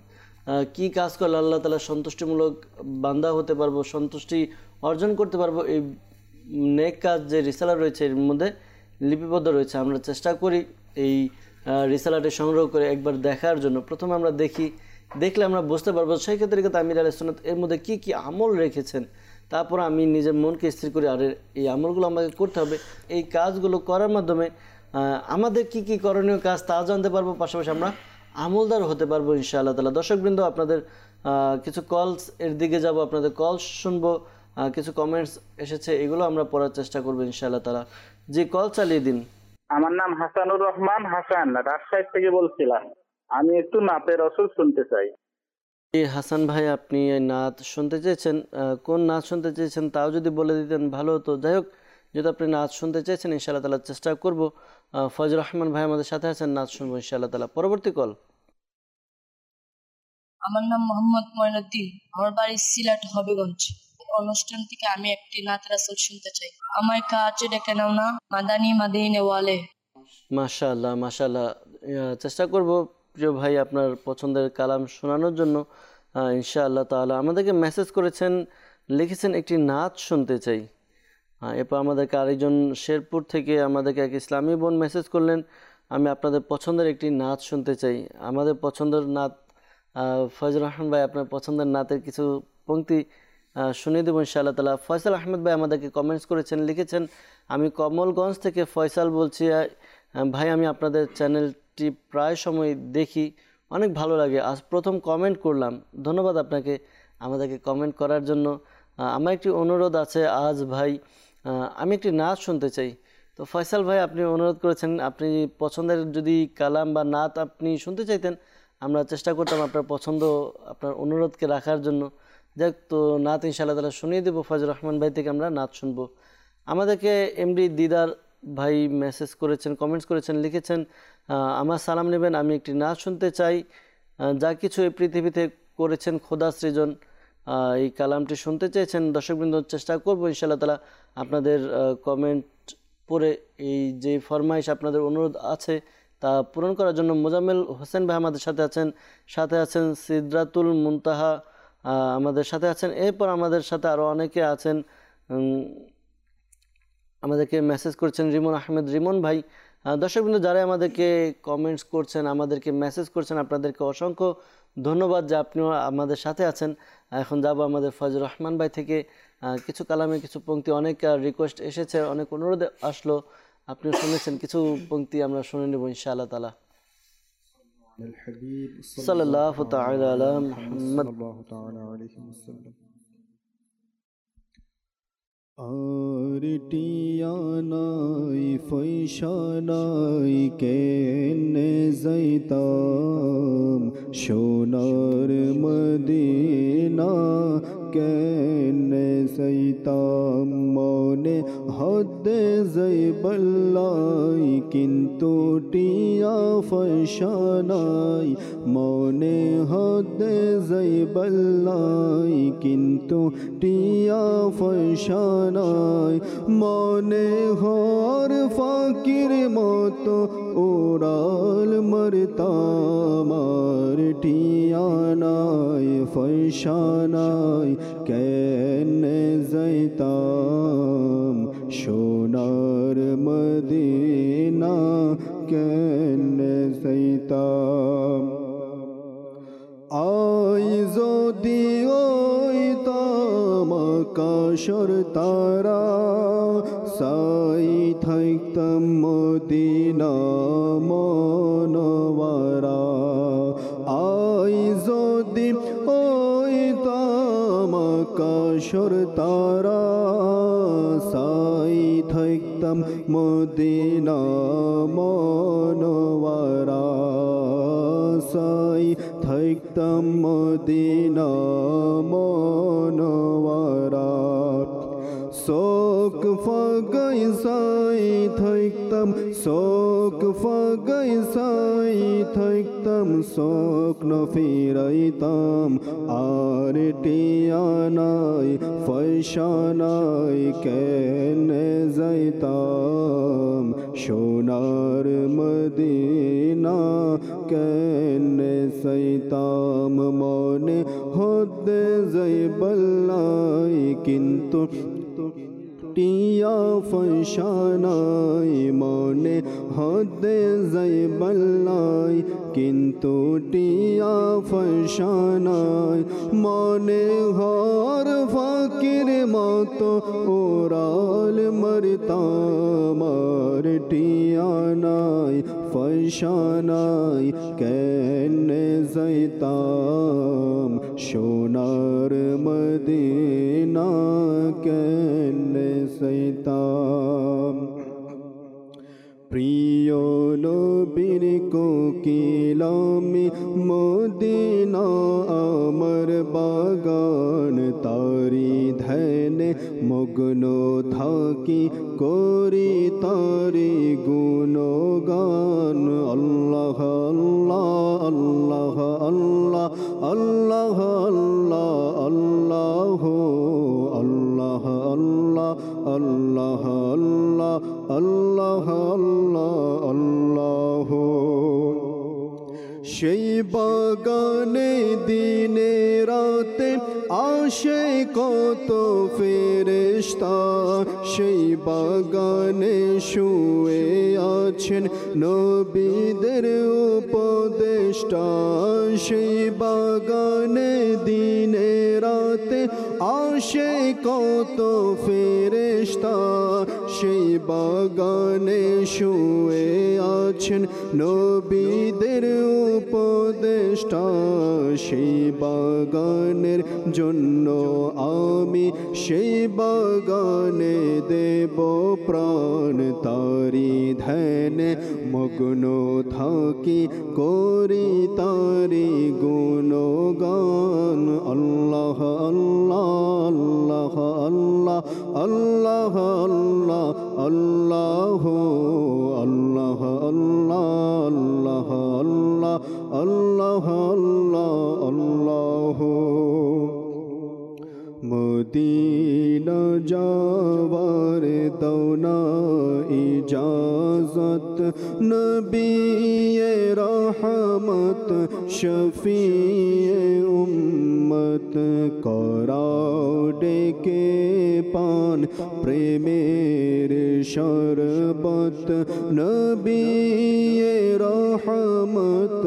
কি কাজ করলে আল্লাহ তাআলা সন্তুষ্টিমূলক বান্দা হতে পারবো, সন্তুষ্টি অর্জন করতে পারবো, এই নেক কাজ যে রিসালা রয়েছে এর মধ্যে লিপিবদ্ধ রয়েছে। আমরা চেষ্টা করি এই রিসালাটি সংগ্রহ করে একবার দেখার জন্য। প্রথমে আমরা দেখলে আমরা বুঝতে পারবো সেই ক্ষেত্রে আমির আহলে সুন্নাত এর মধ্যে কি কি আমল রেখেছেন। তারপর আমি নিজের মনকে স্থির করি, আর এই আমলগুলো আমাকে করতে হবে। এই কাজগুলো করার মাধ্যমে আমাদের কি কি করণীয় কাজ তা জানতে পারবো, পাশাপাশি আমরা আমলদার হতে পারবো ইনশাআল্লাহ তাআলা। দর্শকবৃন্দ, আপনাদের কিছু কলস এর দিকে যাব, আপনাদের কল শুনবো, কিছু কমেন্টস এসেছে, এগুলো আমরা পড়ার চেষ্টা করবো ইনশাআল্লাহ তাআলা। জি, কল চালিয়ে দিন। আমার নাম হাসানুর রহমান হাসান, রাজশাহী থেকে বলছিলাম। আমি একটু নাতে রসুল শুনতে চাই। হাসান ভাই, আপনি নাত শুনতে চেয়েছেন, কোন নাচ শুনতে চেয়েছেন তাও যদি বলে দিতেন ভালো হতো। যাই হোক, যদি আপনি নাচ শুনতে চেয়েছেন ইনশাআল্লাহ তাআলা চেষ্টা করব। ফজল রহমান ভাই আমাদের সাথে আছেন, নাচ শুনবো ইনশাআল্লাহ তাআলা। পরবর্তী কল। আমার নাম মোহাম্মদ মঈনুদ্দিন, আমার বাড়ি সিলেট হবিগঞ্জ। অনুষ্ঠান থেকে আমি একটি নাত রাসূল শুনতে চাই। আমায় কাছে ডেকে নাও না মাদানী মদিনে ওয়ালে। মাশাআল্লাহ মাশাআল্লাহ, চেষ্টা করব প্রিয় ভাই আপনার পছন্দের কালাম শোনানোর জন্য ইনশাআল্লাহ তাআলা। আমাদেরকে মেসেজ করেছেন, লিখেছেন একটি নাচ শুনতে চাই। এরপর আমাদেরকে আরেকজন শেরপুর থেকে আমাদেরকে এক ইসলামী বোন মেসেজ করলেন, আমি আপনাদের পছন্দের একটি নাচ শুনতে চাই। আমাদের পছন্দের নাত ফয়জুল রহমান ভাই, আপনার পছন্দের নাতের কিছু পংক্তি শুনিয়ে দেবো ইনশাআল্লাহ তাআলা। ফয়সাল আহমেদ ভাই আমাদেরকে কমেন্টস করেছেন, লিখেছেন, আমি কমলগঞ্জ থেকে ফয়সাল বলছি। ভাই, আমি আপনাদের চ্যানেলটি প্রায় সময় দেখি, অনেক ভালো লাগে, আজ প্রথম কমেন্ট করলাম। ধন্যবাদ আপনাকে আমাদেরকে কমেন্ট করার জন্য। আমার একটি অনুরোধ আছে আজ ভাই, আমি একটি নাচ শুনতে চাই। তো ফয়সাল ভাই, আপনি অনুরোধ করেছেন, আপনি পছন্দের যদি কালাম বা নাত আপনি শুনতে চাইতেন, আমরা চেষ্টা করতাম আপনার পছন্দ, আপনার অনুরোধকে রাখার জন্য। যাক, তো নাত ইনশাআল্লাহ তাআলা শুনিয়ে দেবো। ফয়জুর রহমান ভাই থেকে আমরা নাত শুনবো। আমাদেরকে এমডি দিদার ভাই মেসেজ করেছেন, কমেন্টস করেছেন, লিখেছেন, আমার সালাম নেবেন, আমি একটি নাচ শুনতে চাই। যা কিছু এই পৃথিবীতে করেছেন খোদা সৃজন, এই কালামটি শুনতে চেয়েছেন। দর্শকবৃন্দ, চেষ্টা করবো ইনশাআল্লাহ তাআলা আপনাদের কমেন্ট পড়ে এই যে ফরমাইশ, আপনাদের অনুরোধ আছে তা পূরণ করার জন্য। মোজাম্মেল হোসেন ভাই আমাদের সাথে আছেন সিদরাতুল মুনতাহা আমাদের সাথে আছেন। এরপর আমাদের সাথে আরও অনেকে আছেন, আমাদেরকে মেসেজ করছেন রিমন আহমেদ, রিমন ভাই। দর্শকবৃন্দ, যারা আমাদেরকে কমেন্টস করছেন, আমাদেরকে মেসেজ করছেন, আপনাদেরকে অসংখ্য ধন্যবাদ যে আপনিও আমাদের সাথে আছেন। এখন যাব আমাদের ফয়জুর রহমান ভাই থেকে কিছু কালামে কিছু পংক্তি, অনেক রিকোয়েস্ট এসেছে, অনেক অনুরোধ আসলো, আপনি শুনেছেন, কিছু পংক্তি আমরা শুনে নেব ইনশাআল্লাহ তাআলা। সাল্লাল্লাহু তাআলা আলা মুহাম্মদ। আর টিয়ানাই ফৈশানাই কেনে যাইতাম, সোনার মদিনা কেনে যাইতাম, মনে হদে যাইবাল্লাই কিন্তু টিয়া ফৈশানাই, মনে হদে যাইবাল্লাই কিন্তু টিয়া ফৈশানাই, মনে হর ফাকির মতো ওরাল মরতাম, আর টিয়ানাই ফৈশানাই কেনে যাইতাম, সোনার মদিনা কেনে যাইতাম। আই যদি ওইতাম আকাশের তারা, সাই থাকতাম মদিনা মনোয়ারা। আই যদি ওইতাম আকাশের তারা, সাই থাকতাম মদিনা মনোয়ারা, সাই থাকতাম মদিনা মনোয়ারা। শোক ফাগাই সাই থাকতাম, শোক ফাগাই সাই থাকতাম, শোক ন ফিরাইতাম, আর টিয়ানাই ফৈশানাই কেনে যাইতাম, সোনার মদিনা কেনে যাইতাম, মনে হদে যাইবাল্লাই কিন্তু টিয়া ফৈশানাই, মনে হদে যাইবাল্লাই কিন্তু টিয়া ফৈশানাই, মনে হর ফাকির মতো ওরাল মরতাম, আর টিয়ানাই ফৈশানাই কেনে যাইতাম, সোনার মদিনা কেনে যাইতাম। প্রিয় নবীর কোকিলামি মদিনা আমার বাগান, তারি ধ্যানে মগ্ন থাকি করি তারি গুণগান। আল্লাহ আল্লাহ আল্লাহ আল্লাহ আল্লাহ আল্লাহ আল্লাহ আল্লাহ আল্লাহ আল্লাহ আল্লাহ আল্লাহ আল্লাহ। সেই বাগানে দিনে রাতে আসে কত ফেরেশতা, সেই বাগানে শুয়ে আছেন নবীদের উপদেষ্টা, সেই বাগানে দিনে রাতে আসে কত ফেরেশতা, সেই বাগানে শুয়ে আছেন নবীদের উপদেষ্টা, সেই বাগানের জন্য আমি সেই বাগানে দেব প্রাণ, তারি ধ্যানে মগ্ন থাকি করি তারি গুণগান। আল্লাহ আল্লাহ আল্লাহ আল্লাহ আল্লাহ আল্লাহ আল্লাহ আল্লাহ আল্লাহ আল্লাহ আল্লাহ আল্লাহ। মদিনা যাওয়ার দৌনা ইজাজত, নবিয়ে রহমত শফিয়ে উম্মত, করাও ডেকে পান প্রেমের শরবত, নবিয়ে রহমত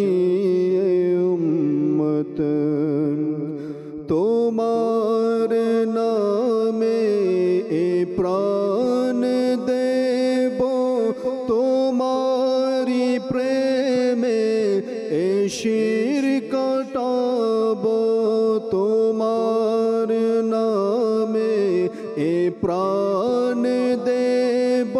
শফিয়ে উম্মত। তোমার নামে এ প্রাণ দেব তোমারি প্রেমে এ শির কাটাব তোমার নামে এ প্রাণ দেব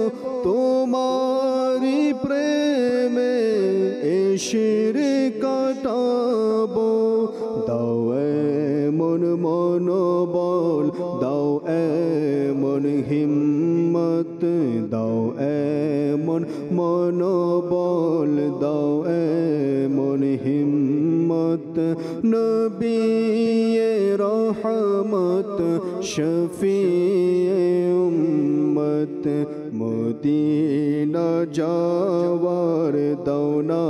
তোমারি প্রেমে এ শির কাটাব দাও এমন মনোবল দাও এমন হিম্মত দাও এমন মনোবল দাও এমন হিম্মত নবিয়ে রহমত শফিয়ে উম্মত মদিনা যাওয়ার দাও না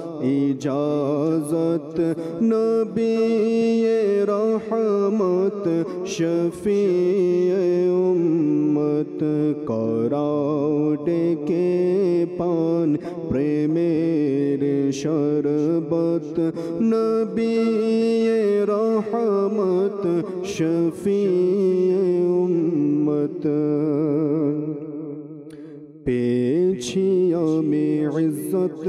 ইজাজত নবিয়ে রহমত শফিয়ে উম্মত করাও ডেকে পান প্রেমের শরবত নবিয়ে রহমত শফিয়ে উম্মত পেয়েছি আমি ইজ্জত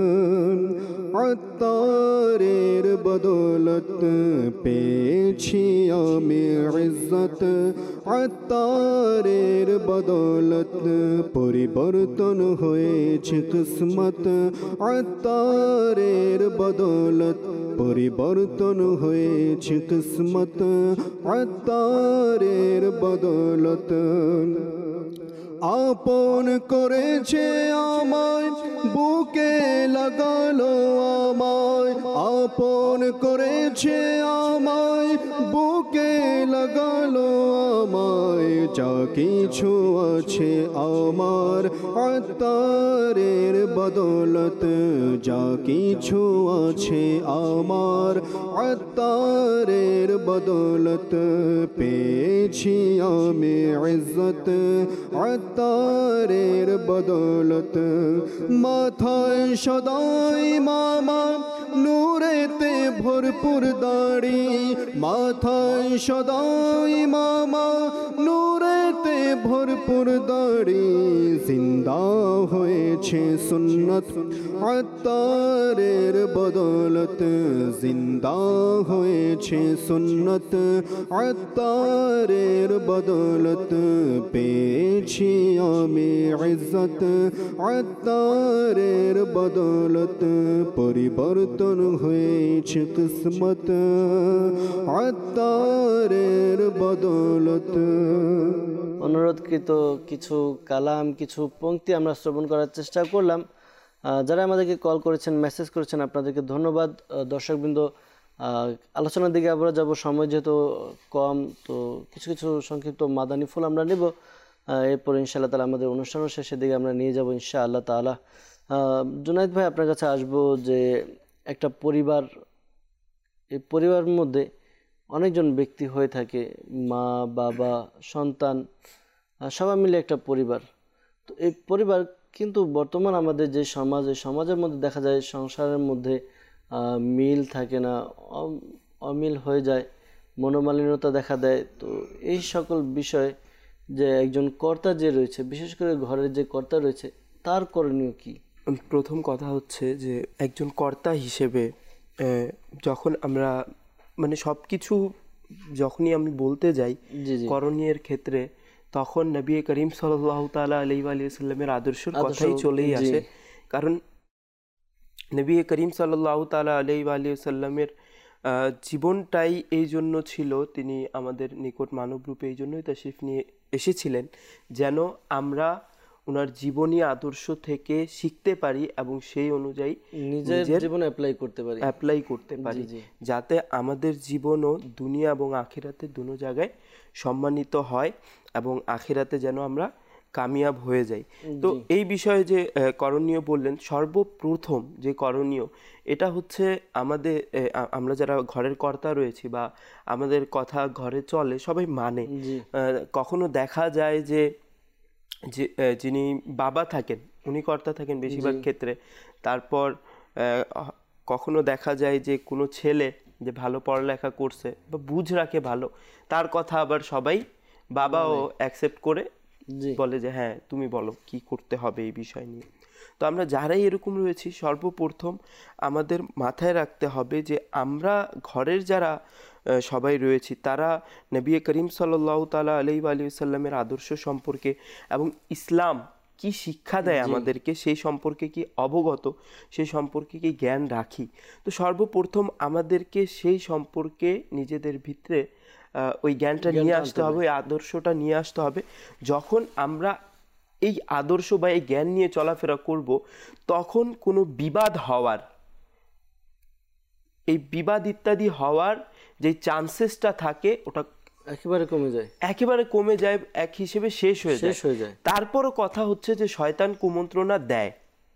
আত্তারের বদৌলত পেয়েছি আমি ইজ্জত আত্তারের বদৌলত পরিবর্তন হয়েছে কিসমত আত্তারের বদৌলত পরিবর্তন হয়েছে কিসমত আত্তারের বদৌলত আপন করেছে আমায় বুকে লাগালো আমায় আপন করেছে আমায় বুকে লাগালো আমায় যা কিছু আছে আমার আত্মারের বদৌলত যা কিছু আছে আমার আত্মারের বদৌলত পেয়েছি আমি ইজ্জত আত্মারের বদৌলত মাথায় সদাই মামা নূরেতে ভরপুর দাড়ি মাথায় সদাই মামা নূরেতে ভরপুর দাড়ি জিন্দা হয়েছে সুন্নত আত্মারের বদৌলত জিন্দা হয়েছে সুন্নত আত্মারের বদৌলত পেয়েছি আমি ইজ্জত আত্মারের বদৌলত পরিবর্তন হয়েছে কিসমত আত্মারের বদৌলত। অনুরোধকৃত কিছু কালাম কিছু পংক্তি আমরা শ্রবণ করার চেষ্টা করলাম। যারা আমাদেরকে কল করেছেন মেসেজ করেছেন আপনাদেরকে ধন্যবাদ। দর্শকবৃন্দ আলোচনার দিকে আমরা যাব, সময় যেহেতু কম, তো কিছু কিছু সংক্ষিপ্ত মাদানী ফুল আমরা নেব, এরপর ইনশাআল্লাহ তাআলা আমাদের অনুষ্ঠানের শেষের দিকে আমরা নিয়ে যাব ইনশাআল্লাহ তাআলা। জুনায়েদ ভাই আপনার কাছে আসবো যে একটা পরিবার, এই পরিবারের মধ্যে অনেকজন ব্যক্তি হয়ে থাকে, মা বাবা সন্তান সবাই মিলে একটা পরিবার। তো এই পরিবার কিন্তু বর্তমান আমাদের যে সমাজ, এই সমাজের মধ্যে দেখা যায় সংসারের মধ্যে মিল থাকে না, অমিল হয়ে যায়, মনোমালিন্যতা দেখা দেয়। তো এই সকল বিষয় যে একজন কর্তা যে রয়েছে, বিশেষ করে ঘরের যে কর্তা রয়েছে, তার করণীয় কি? প্রথম কথা হচ্ছে যে একজন কর্তা হিসেবে যখন আমরা মানে সব কিছু যখনই আমি বলতে যাই করণীয়ের ক্ষেত্রে, তখন নবী করিম সাল্লাল্লাহু তাআলা আলাইহি ওয়া সাল্লামের আদর্শের কথাই চলেই আসে। কারণ নবী করিম সাল্লাল্লাহু তাআলা আলাইহি ওয়া সাল্লামের জীবনটাই এই জন্য ছিল, তিনি আমাদের নিকট মানবরূপে এই জন্যই তাশরিফ নিয়ে এসেছিলেন যেন আমরা ওনার জীবনী আদর্শ থেকে শিখতে পারি এবং সেই অনুযায়ী নিজের জীবনে অ্যাপ্লাই করতে পারি, যাতে আমাদের জীবনও দুনিয়া এবং আখিরাতে দুনো জায়গায় সম্মানিত হয় এবং আখিরাতে যেন আমরা কামিয়াব হয়ে যাই। তো এই বিষয়ে যে করণীয় বললেন, সর্বপ্রথম যে করণীয় এটা হচ্ছে আমাদের, আমরা যারা ঘরের কর্তা রয়েছি বা আমাদের কথা ঘরে চলে সবাই মানে, কখনো দেখা যায় যে যিনি বাবা থাকেন উনি কর্তা থাকেন বেশিরভাগ ক্ষেত্রে, তারপর কখনো দেখা যায় যে কোনো ছেলে যে ভালো পড়ালেখা করছে বা বুঝ রাখে ভালো, তার কথা আবার সবাই বাবাও অ্যাকসেপ্ট করে বলে যে হ্যাঁ তুমি বলো কি করতে হবে এই বিষয় নিয়ে। তো আমরা যারাই এরকম রয়েছি, সর্বপ্রথম আমাদের মাথায় রাখতে হবে যে আমরা ঘরের যারা সবাই রয়েছি তারা নবী করিম সাল্লাল্লাহু তাআলা আলাইহি ওয়া সাল্লামের আদর্শ সম্পর্কে এবং ইসলাম কি শিক্ষা দেয় আমাদেরকে সেই সম্পর্কে কি অবগত, সেই সম্পর্কে কি জ্ঞান রাখি। তো সর্বপ্রথম আমাদেরকে সেই সম্পর্কে নিজেদের ভিতরে ওই জ্ঞানটা নিয়ে আসতে হবে, ওই আদর্শটা নিয়ে আসতে হবে। যখন আমরা এই আদর্শ বা এই জ্ঞান নিয়ে চলাফেরা করব, তখন কোনো বিবাদ হওয়ার, এই বিবাদ ইত্যাদি হওয়ার যে চান্সেসটা থাকে ওটা একেবারে কমে যায়, এক হিসেবে শেষ হয়ে যায়। তারপরও কথা হচ্ছে যে শয়তান কুমন্ত্রণা দেয়,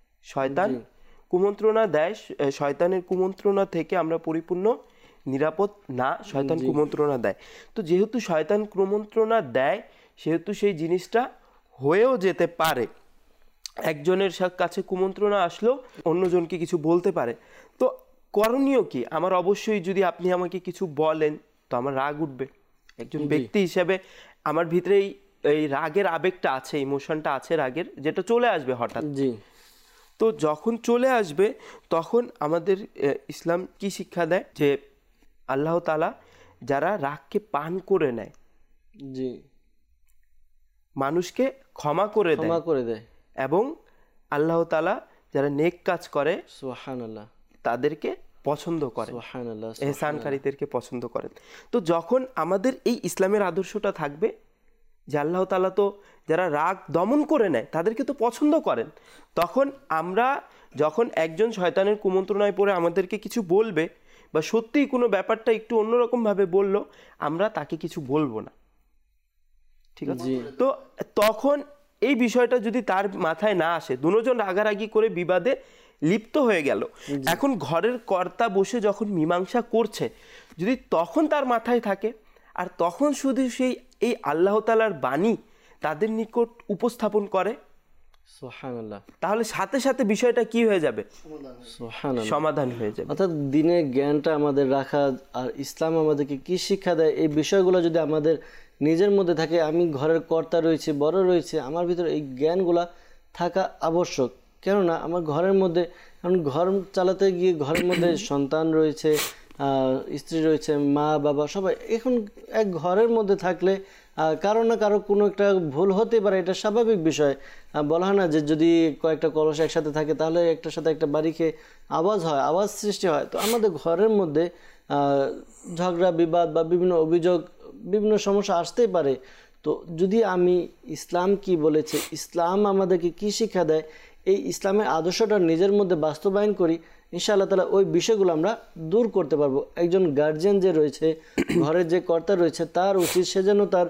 শয়তানের কুমন্ত্রণা থেকে আমরা পরিপূর্ণ নিরাপদ না, শয়তান কুমন্ত্রণা দেয়। তো যেহেতু শয়তান কুমন্ত্রণা দেয় সেহেতু সেই জিনিসটা হয়েও যেতে পারে। একজনের কাছে কুমন্ত্রণা আসলো অন্যজনকে কিছু বলতে পারে। তো করণীয় কি? আমার অবশ্যই যদি আপনি আমাকে কিছু বলেন তো আমার রাগ উঠবে। একজন ব্যক্তি হিসেবে আমার ভিতরে এই রাগের আবেগটা আছে, ইমোশনটা আছে রাগের, যেটা চলে আসবে হঠাৎ। তো যখন চলে আসবে তখন আমাদের ইসলাম কি শিক্ষা দেয় যে আল্লাহ তাআলা যারা রাগকে পান করে নেয়, মানুষকে ক্ষমা করে দেয় এবং আল্লাহ তাআলা যারা নেক কাজ করে সুবহানাল্লাহ তাদেরকে পছন্দ করেন, ইহসানকারীদেরকে পছন্দ করেন। তো যখন আমাদের এই ইসলামের আদর্শটা থাকবে যে আল্লাহ তাআলা তো যারা রাগ দমন করে নেয় তাদেরকে তো পছন্দ করেন, তখন আমরা যখন একজন শয়তানের কুমন্ত্রণায় পড়ে আমাদেরকে কিছু বলবে বা সত্যিই কোনো ব্যাপারটা একটু অন্যরকমভাবে বলল, আমরা তাকে কিছু বলবো না, ঠিক আছে? তো তখন এই বিষয়টা যদি তার মাথায় না আসে, দুজন রাগারাগি করে বিবাদে লিপ্ত হয়ে গেল, এখন ঘরের কর্তা বসে যখন মীমাংসা করছে যদি তখন তার মাথায় থাকে আর তখন শুধু সেই এই আল্লাহ তাআলার বাণী তাদের নিকট উপস্থাপন করে, সুবহানাল্লাহ, তাহলে সাথে সাথে বিষয়টা কি হয়ে যাবে? সমাধান হয়ে যাবে। অর্থাৎ দিনের জ্ঞানটা আমাদের রাখা আর ইসলাম আমাদেরকে কি শিক্ষা দেয় এই বিষয়গুলো যদি আমাদের নিজের মধ্যে থাকে, আমি ঘরের কর্তা রয়েছে, বড় রয়েছে, আমার ভিতরে এই জ্ঞানগুলা থাকা আবশ্যক। কেননা আমার ঘরের মধ্যে, কারণ ঘর চালাতে গিয়ে ঘরের মধ্যে সন্তান রয়েছে, স্ত্রী রয়েছে, মা বাবা সবাই, এখন এক ঘরের মধ্যে থাকলে কারো না কারো কোনো একটা ভুল হতে পারে, এটা স্বাভাবিক বিষয়। বলা হয় না যে যদি কয়েকটা কলস একসাথে থাকে তাহলে একটার সাথে একটা বাড়ি খেয়ে আওয়াজ সৃষ্টি হয়। তো আমাদের ঘরের মধ্যে ঝগড়া বিবাদ বা বিভিন্ন অভিযোগ, বিভিন্ন সমস্যা আসতেই পারে। তো যদি আমি ইসলাম কি বলেছে, ইসলাম আমাদেরকে কি শিক্ষা দেয়, এই ইসলামের আদর্শটা নিজের মধ্যে বাস্তবায়ন করি, ইনশাআল্লাহ তাআলা ওই বিষয়গুলো আমরা দূর করতে পারবো। একজন গার্জিয়ান যে রয়েছে, ঘরের যে কর্তা রয়েছে, তার উচিত সে যেন তার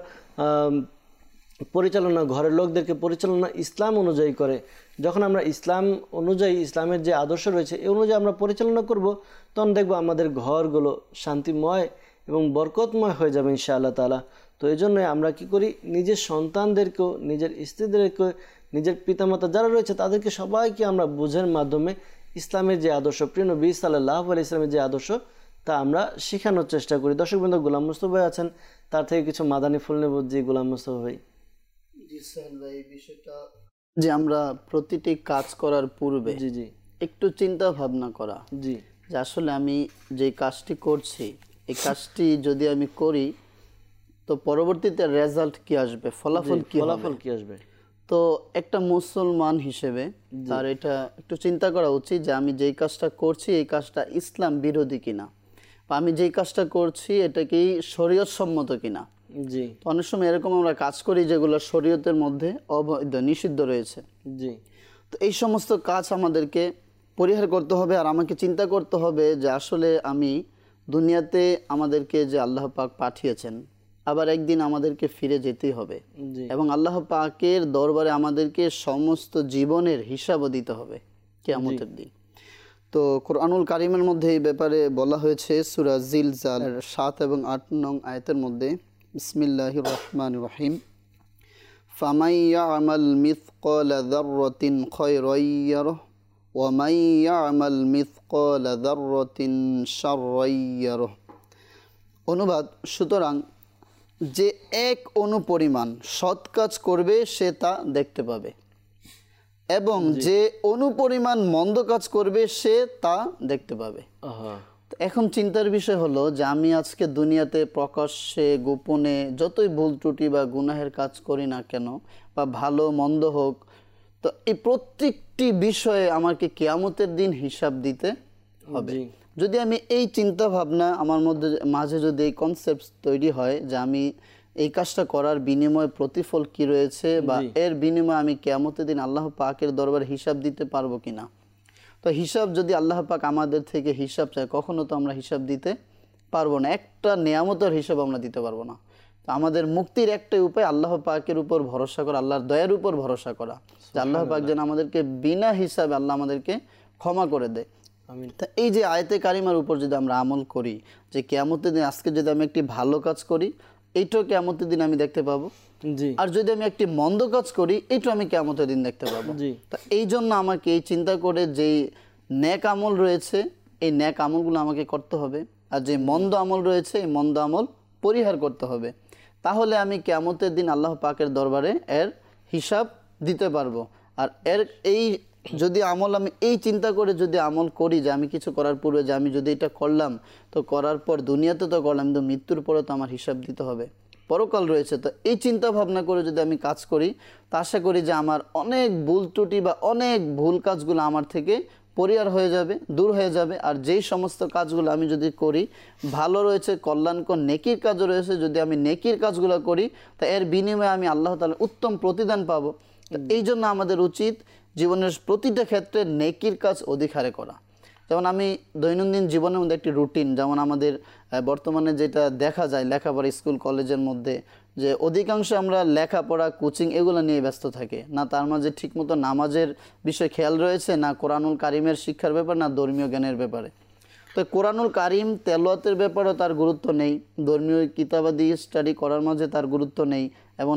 পরিচালনা, ঘরের লোকদেরকে পরিচালনা ইসলাম অনুযায়ী করে। যখন আমরা ইসলাম অনুযায়ী, ইসলামের যে আদর্শ রয়েছে এই অনুযায়ী আমরা পরিচালনা করব, তখন দেখবো আমাদের ঘরগুলো শান্তিময় এবং বরকতময় হয়ে যাবে ইনশাআল্লাহ তাআলা। তো এই জন্য আমরা কি করি, নিজের সন্তানদেরকেও, নিজের স্ত্রীদেরকেও, নিজের পিতামাতা যারা রয়েছে তাদেরকে সবাইকে আমরা বুঝের মাধ্যমে ইসলামের যে আদর্শ, প্রিয় নবী সাল্লাল্লাহু আলাইহি ওয়াসাল্লামের যে আদর্শ তা আমরা শেখানোর চেষ্টা করি। দর্শক বন্ধু, গোলাম মুস্তফা ভাই আছেন, তার থেকে কিছু মাদানী ফুল নেব। জি গোলাম মুস্তফা ভাই। জি সোহেল ভাই, এই বিষয়টা যে আমরা প্রতিটি কাজ করার পূর্বে একটু চিন্তা ভাবনা করা, যে আসলে আমি যে কাজটি করছি এই কাজটি যদি আমি করি তো পরবর্তীতে রেজাল্ট কি আসবে, ফলাফল কি আসবে। তো একটা মুসলমান হিসেবে তার এটা একটু চিন্তা করা উচিত যে আমি যেই কাজটা করছি এই কাজটা ইসলাম বিরোধী কিনা, বা আমি যেই কাজটা করছি এটা কি শরীয়ত সম্মত কিনা। অনেক সময় এরকম আমরা কাজ করি যেগুলো শরীয়তের মধ্যে অবৈধ, নিষিদ্ধ রয়েছে। তো এই সমস্ত কাজ আমাদেরকে পরিহার করতে হবে। আর আমাকে চিন্তা করতে হবে যে আসলে আমি দুনিয়াতে আমাদেরকে যে আল্লাহ পাক পাঠিয়েছেন, আবার একদিন আমাদেরকে ফিরে যেতেই হবে এবং আল্লাহ পাকের দরবারে আমাদেরকে সমস্ত জীবনের হিসাবও দিতে হবে কিয়ামতের দিন। তো কোরআনুল কারীমের মধ্যে এই ব্যাপারে বলা হয়েছে সূরা জিলজাল 7 এবং 8 নং আয়াতের মধ্যে, বিসমিল্লাহির রহমানির রহিম, ফামান ইয়ামাল মিসকালা যাররাতিন খায়রান ইয়ারাহ ওয়া মান ইয়ামাল মিসকালা যাররাতিন শাররান ইয়ারাহ। অনুবাদ, সুতরাং যে এক অনুপরিমাণ সৎ কাজ করবে সে তা দেখতে পাবে, এবং যে অনুপরিমাণ মন্দ কাজ করবে সে তা দেখতে পাবে। এখন চিন্তার বিষয় হলো যে আমি আজকে দুনিয়াতে প্রকাশ্যে গোপনে যতই ভুল ত্রুটি বা গুনাহের কাজ করি না কেন, বা ভালো মন্দ হোক, তো এই প্রত্যেকটি বিষয়ে আমাকে কিয়ামতের দিন হিসাব দিতে হবে। যদি আমি এই চিন্তা ভাবনা আমার মধ্যে মাঝে যদি এই কনসেপ্ট তৈরি হয় যে আমি এই কাজটা করার বিনিময়ে প্রতিফল কি রয়েছে, বা এর বিনিময়ে আমি কিয়ামতের দিন আল্লাহ পাকের দরবারে হিসাব দিতে পারবো কিনা। তো হিসাব যদি আল্লাহ পাক আমাদের থেকে হিসাব চায়, কখনো তো আমরা হিসাব দিতে পারবো না, একটা নেয়ামতের হিসাব আমরা দিতে পারবো না। তো আমাদের মুক্তির একটাই উপায় আল্লাহ পাকের উপর ভরসা করা, আল্লাহর দয়ার উপর ভরসা করা, যে আল্লাহ পাক যেন আমাদেরকে বিনা হিসাবে আল্লাহ আমাদেরকে ক্ষমা করে দেয়। তা এই যে আয়াতে কারিমার উপর যদি আমরা আমল করি, যে কিয়ামতের দিন আজকে যদি আমি একটি ভালো কাজ করি, এইটাও কিয়ামতের দিন আমি দেখতে পাবো, আর যদি আমি একটি মন্দ কাজ করি এইটাও আমি কিয়ামতের দিন দেখতে পাবো। তা এই জন্য আমাকে এই চিন্তা করে যেই নেক আমল রয়েছে এই নেক আমলগুলো আমাকে করতে হবে, আর যে মন্দ আমল রয়েছে এই মন্দ আমল পরিহার করতে হবে। তাহলে আমি কিয়ামতের দিন আল্লাহ পাকের দরবারে এর হিসাব দিতে পারবো। আর এর এই যদি আমল আমি এই চিন্তা করে যদি আমল করি যে আমি কিছু করার পূর্বে যে আমি যদি এটা করলাম, তো করার পর দুনিয়াতে তো করলাম, কিন্তু মৃত্যুর পরে তো আমার হিসাব দিতে হবে, পরকাল রয়েছে। তো এই চিন্তা ভাবনা করে যদি আমি কাজ করি, তা আশা করি যে আমার অনেক ভুল ত্রুটি বা অনেক ভুল কাজগুলো আমার থেকে পরিহার হয়ে যাবে, দূর হয়ে যাবে। আর যেই সমস্ত কাজগুলো আমি যদি করি ভালো রয়েছে, কল্যাণকর নেকির কাজও রয়েছে, যদি আমি নেকির কাজগুলো করি তা এর বিনিময়ে আমি আল্লাহ তাআলার উত্তম প্রতিদান পাবো। এই জন্য আমাদের উচিত জীবনের প্রতিটা ক্ষেত্রে নেকির কাজ অধিক হারে করা। যেমন আমি দৈনন্দিন জীবনের মধ্যে একটি রুটিন, যেমন আমাদের বর্তমানে যেটা দেখা যায় লেখাপড়া স্কুল কলেজের মধ্যে, যে অধিকাংশ আমরা লেখাপড়া কোচিং এগুলো নিয়ে ব্যস্ত থাকি, না তার মাঝে ঠিকমতো নামাজের বিষয় খেয়াল রয়েছে, না কোরআনুল কারিমের শিক্ষার ব্যাপার, না ধর্মীয় জ্ঞানের ব্যাপারে। তো কোরআনুল কারিম তেলাওয়াতের ব্যাপারেও তার গুরুত্ব নেই, ধর্মীয় কিতাবাদি স্টাডি করার মাঝে তার গুরুত্ব নেই, এবং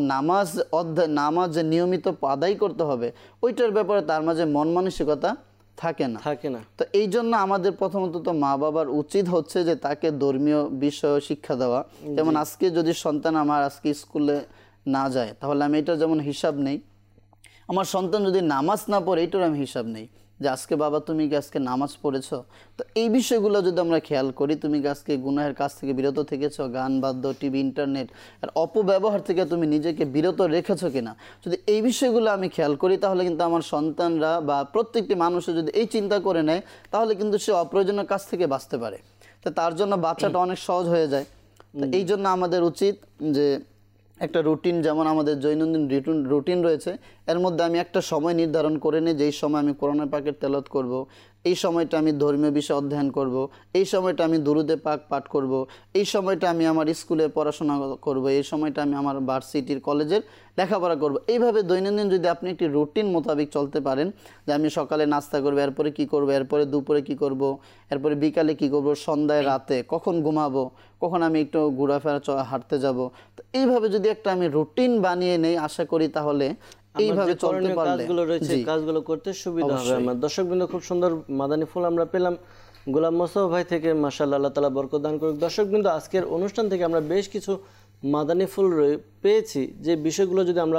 নামাজ যে নিয়মিত আদায় করতে হবে ওইটার ব্যাপারে তার মাঝে মন মানসিকতা থাকে না। তো এই জন্য আমাদের প্রথমত তো মা বাবার উচিত হচ্ছে যে তাকে ধর্মীয় বিষয় শিক্ষা দেওয়া। যেমন আজকে যদি সন্তান আমার আজকে স্কুলে না যায়, তাহলে আমি এটা যেমন হিসাব নেই, আমার সন্তান যদি নামাজ না পড়ে এটার আমি হিসাব নেই, যে আজকে বাবা তুমি কি আজকে নামাজ পড়েছো। তো এই বিষয়গুলো যদি আমরা খেয়াল করি, তুমি কি আজকে গুনাহের কাজ থেকে বিরত থেকেছো, গান বাদ্য টিভি ইন্টারনেট আর অপব্যবহার থেকে তুমি নিজেকে বিরত রেখেছো কিনা, যদি এই বিষয়গুলো আমি খেয়াল করি, তাহলে কিন্তু আমার সন্তানরা বা প্রত্যেকটি মানুষের যদি এই চিন্তা করে নেয়, তাহলে কিন্তু সে অপ্রয়োজনীয় কাজ থেকে বাঁচতে পারে। তো তার জন্য বাচ্চাটা অনেক সহজ হয়ে যায়। তো এই জন্য আমাদের উচিত যে একটা রুটিন, যেমন আমাদের দৈনন্দিন রুটিন রয়েছে, এর মধ্যে আমি একটা সময় নির্ধারণ করে নিই, যেই সময় আমি কোরআন পাকের তেলাওয়াত করব, এই সময়টা আমি ধর্মীয় বিষয় অধ্যয়ন করব, এই সময়টা আমি দুরুদে পাক পাঠ করব, এই সময়টা আমি আমার স্কুলে পড়াশোনা করব, এই সময়টা আমি আমার ভার্সিটির কলেজের লেখাপড়া করব। এইভাবে দৈনন্দিন যদি আপনি একটি রুটিন মোতাবেক চলতে পারেন, যে আমি সকালে নাস্তা করবো, এরপরে কি করব, এরপরে দুপুরে কি করব, এরপরে বিকালে কি করব, সন্ধ্যায় রাতে কখন ঘুমাবো, কখন আমি একটু ঘোরাফেরা হাঁটতে যাব, তো এইভাবে যদি একটা আমি রুটিন বানিয়ে নেই, আশা করি তাহলে এইভাবে চলতে পারলে কাজগুলো রয়েছে কাজগুলো করতে সুবিধা হবে। আমার দর্শকবৃন্দ, খুব সুন্দর মাদানী ফুল আমরা পেলাম গোলাম মোস্তফা ভাই থেকে, মাশাআল্লাহ, আল্লাহ তাআলা বরকত দান করুক। দর্শকবৃন্দ, আজকের অনুষ্ঠান থেকে আমরা বেশ কিছু মাদানী ফুল পেয়েছি, যে বিষয়গুলো যদি আমরা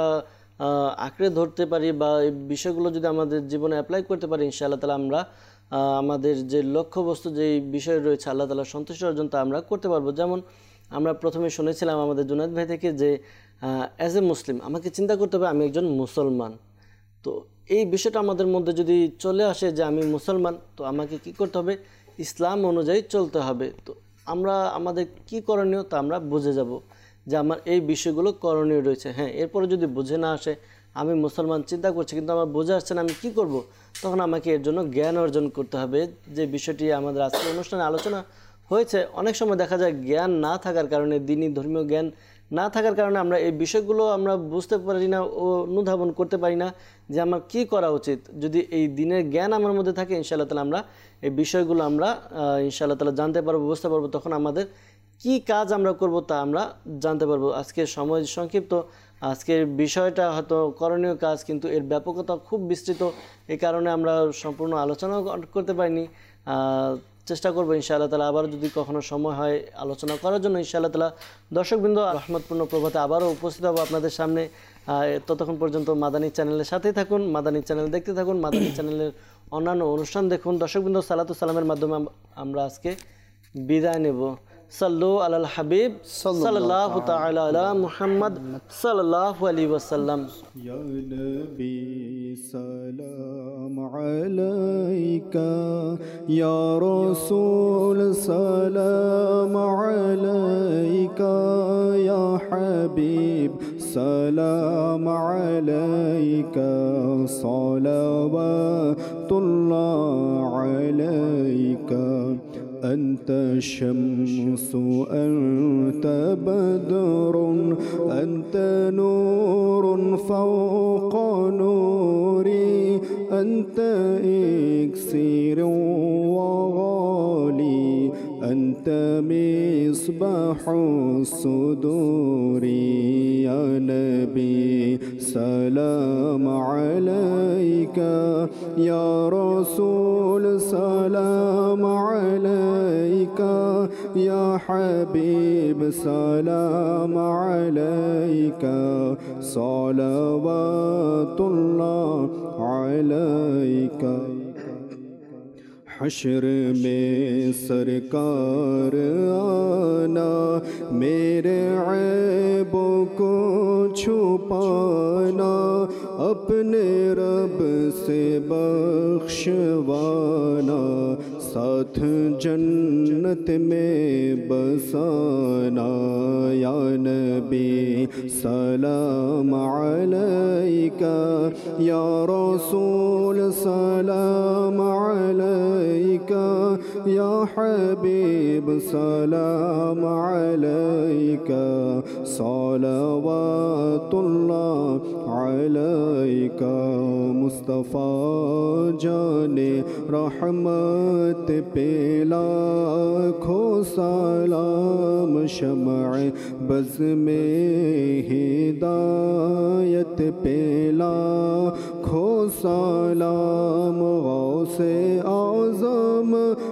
আঁকড়ে ধরতে পারি বা এই বিষয়গুলো যদি আমাদের জীবনে অ্যাপ্লাই করতে পারি, ইনশাআল্লাহ তাআলা আমরা আমাদের যে লক্ষ্যবস্তু যে বিষয় রয়েছে আল্লাহ তাআলার সন্তুষ্টি অর্জন তা আমরা করতে পারবো। যেমন আমরা প্রথমে শুনেছিলাম আমাদের জুনায়েদ ভাই থেকে যে অ্যাজ এ মুসলিম আমাকে চিন্তা করতে হবে আমি একজন মুসলমান। তো এই বিষয়টা আমাদের মধ্যে যদি চলে আসে যে আমি মুসলমান, তো আমাকে কি করতে হবে, ইসলাম অনুযায়ী চলতে হবে। তো আমরা আমাদের কি করণীয় তা আমরা বুঝে যাব যে আমার এই বিষয়গুলো করণীয় রয়েছে। হ্যাঁ, এরপরে যদি বুঝে না আসে, আমি মুসলমান চিন্তা করছি কিন্তু আমার বুঝে আসছে না আমি কি করব, তখন আমাকে এর জন্য জ্ঞান অর্জন করতে হবে। যে বিষয়টি আমাদের আজকের অনুষ্ঠানে আলোচনা হয়েছে, অনেক সময় দেখা যায় জ্ঞান না থাকার কারণে, দ্বীনি ধর্মীয় জ্ঞান না থাকার কারণে আমরা এই বিষয়গুলো আমরা বুঝতে পারি না ও অনুধাবন করতে পারি না যে আমার কি করা উচিত। যদি এই দিনের জ্ঞান আমার মধ্যে থাকে, ইনশাআল্লাহ তাআলা আমরা এই বিষয়গুলো আমরা ইনশাআল্লাহ তাআলা জানতে পারবো, বুঝতে পারবো, তখন আমাদের কি কাজ আমরা করব তা আমরা জানতে পারবো। আজকের সময় সংক্ষিপ্ত, আজকের বিষয়টা হয়তো করণীয় কাজ, কিন্তু এর ব্যাপকতা খুব বিস্তৃত, এই কারণে আমরা সম্পূর্ণ আলোচনা করতে পারিনি। চেষ্টা করবো ইনশাআল্লাহ তাআলা আবার যদি কখনো সময় হয় আলোচনা করার জন্য ইনশাআল্লাহ তাআলা। দর্শকবৃন্দ, রহমতপূর্ণ প্রভাতে আবারও উপস্থিত হবো আপনাদের সামনে। ততক্ষণ পর্যন্ত মাদানী চ্যানেলের সাথেই থাকুন, মাদানী চ্যানেল দেখতে থাকুন, মাদানী চ্যানেলের অন্যান্য অনুষ্ঠান দেখুন। দর্শকবৃন্দ, সালাতু সালামের মাধ্যমে আমরা আজকে বিদায় নেব। সাল্লু আলাল হাবিব সাল্লাল্লাহু তাআলা আলা মুহাম্মদ সাল্লাল্লাহু আলাইহি ওয়াসাল্লাম। ইয়া নবী সালাম আলাইকা, ইয়া রাসূল সালাম আলাইকা, ইয়া হাবিব সালাম আলাইকা, সালাওয়াতুল্লাহ আলাইকা। أنت الشمس أنت بدر أنت نور فوق نوري أنت إكسير وغالي أنت مصباح الصدور يا نبي سلام عليك يا رسول سلام عليك يا حبيب سلام عليك صلوات الله عليك हश्र में सरकार आना मेरे ऐबों को छुपाना अपने रब से बख्शवाना साथ जन्नत में बसाना या नबी सलाम अलैका या रसूल सलाम अलैका या हबीब सलाम अलैका सलावतुल्लाह अलैका मुस्तफ़ा जाने रहमत पे लाखों सलाम शमअ बज़ में हिदायत पे लाखों सलाम गौसे आज़म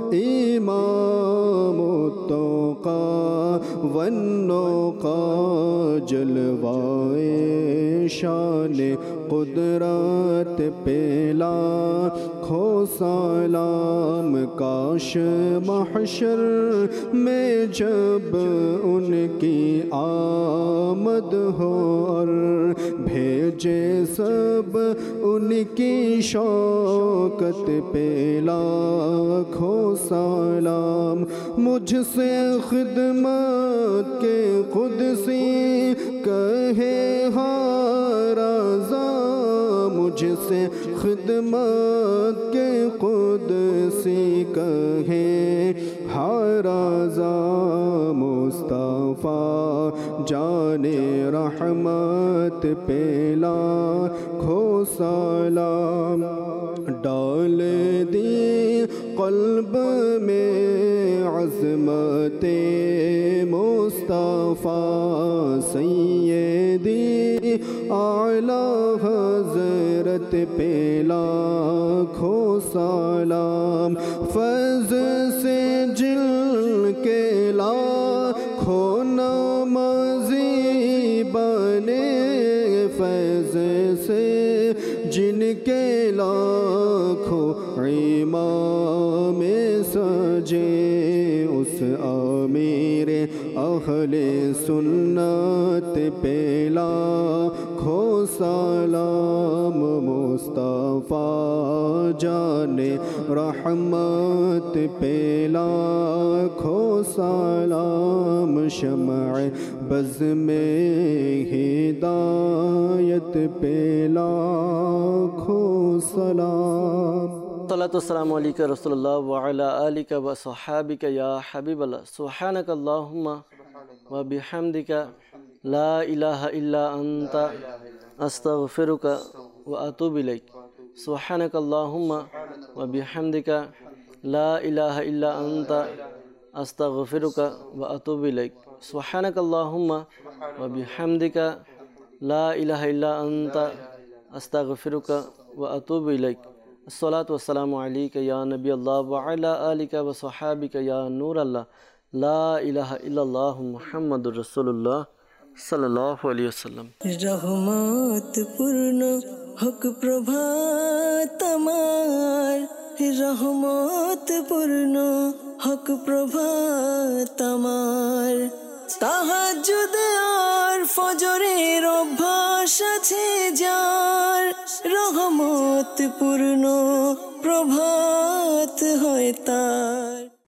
इमाम तोक़ा वन्नोक़ा जलवाए शान कुदरत पे लाखों सलाम काश महशर में जब उनकी आमद हो और भेजे सब उनकी शौकत पे लाखों सलाम मुझसे खिदमत के कुदसी कहे हाराज़ा मुझसे खिदमत के कुदसी कहे हाराज़ा मुस्तफ़ा जाने रहमत पे लाखों सलाम डाल दी क़ल्ब में अज़मते मुस्तफ़ा सैयदी आला हज़रत पे लाखों सलाम फज़ से जिल के लाखों नमाज़ी बने फैज़ से जिनके लाखों इमाम सजे उस आमिर अहले सुन्नत पे लाखों सलाम मुस्तफ़ा जाने रहमत पे लाखों सलाम शमअ बज़ में हिदायत पे लाखों सलाम सलातुस्सलामु अलैका रसूलुल्लाह व अला आलिका व सहाबिका या हबीबल्लाह सुब्हानक अल्लाहुम्मा व बिहम्दिका ला इलाहा इल्ला अंता अस्तगफिरुका व अतूबु इलैक सुब्हानक अल्लाहुम्मा व बिहम्दिका ला इलाहा इल्ला अंता अस्तगफिरुका व अतूबु इलैक सुब्हानक अल्लाहुम्मा व बिहम्दिका ला इलाहा इल्ला अंता अस्तगफिरुका व अतूबु इलैक আসসালাতু ওয়াসসালামু আলাইকা ইয়া নবী আল্লাহ ওয়া আলা আলিকা ওয়া সাহাবিকা ইয়া নূর আল্লাহ, লা ইলাহা ইল্লাল্লাহু মুহাম্মাদুর রাসূলুল্লাহ সাল্লাল্লাহু আলাইহি ওয়াসাল্লাম। রহমত পূর্ণ হক প্রভাত আমার, রহমত পূর্ণ হক প্রভাত আমার। তাহাজ্জুদ আর ফজরের অভ্যাস আছে যার, রহমত পূর্ণ প্রভাত হয় তার।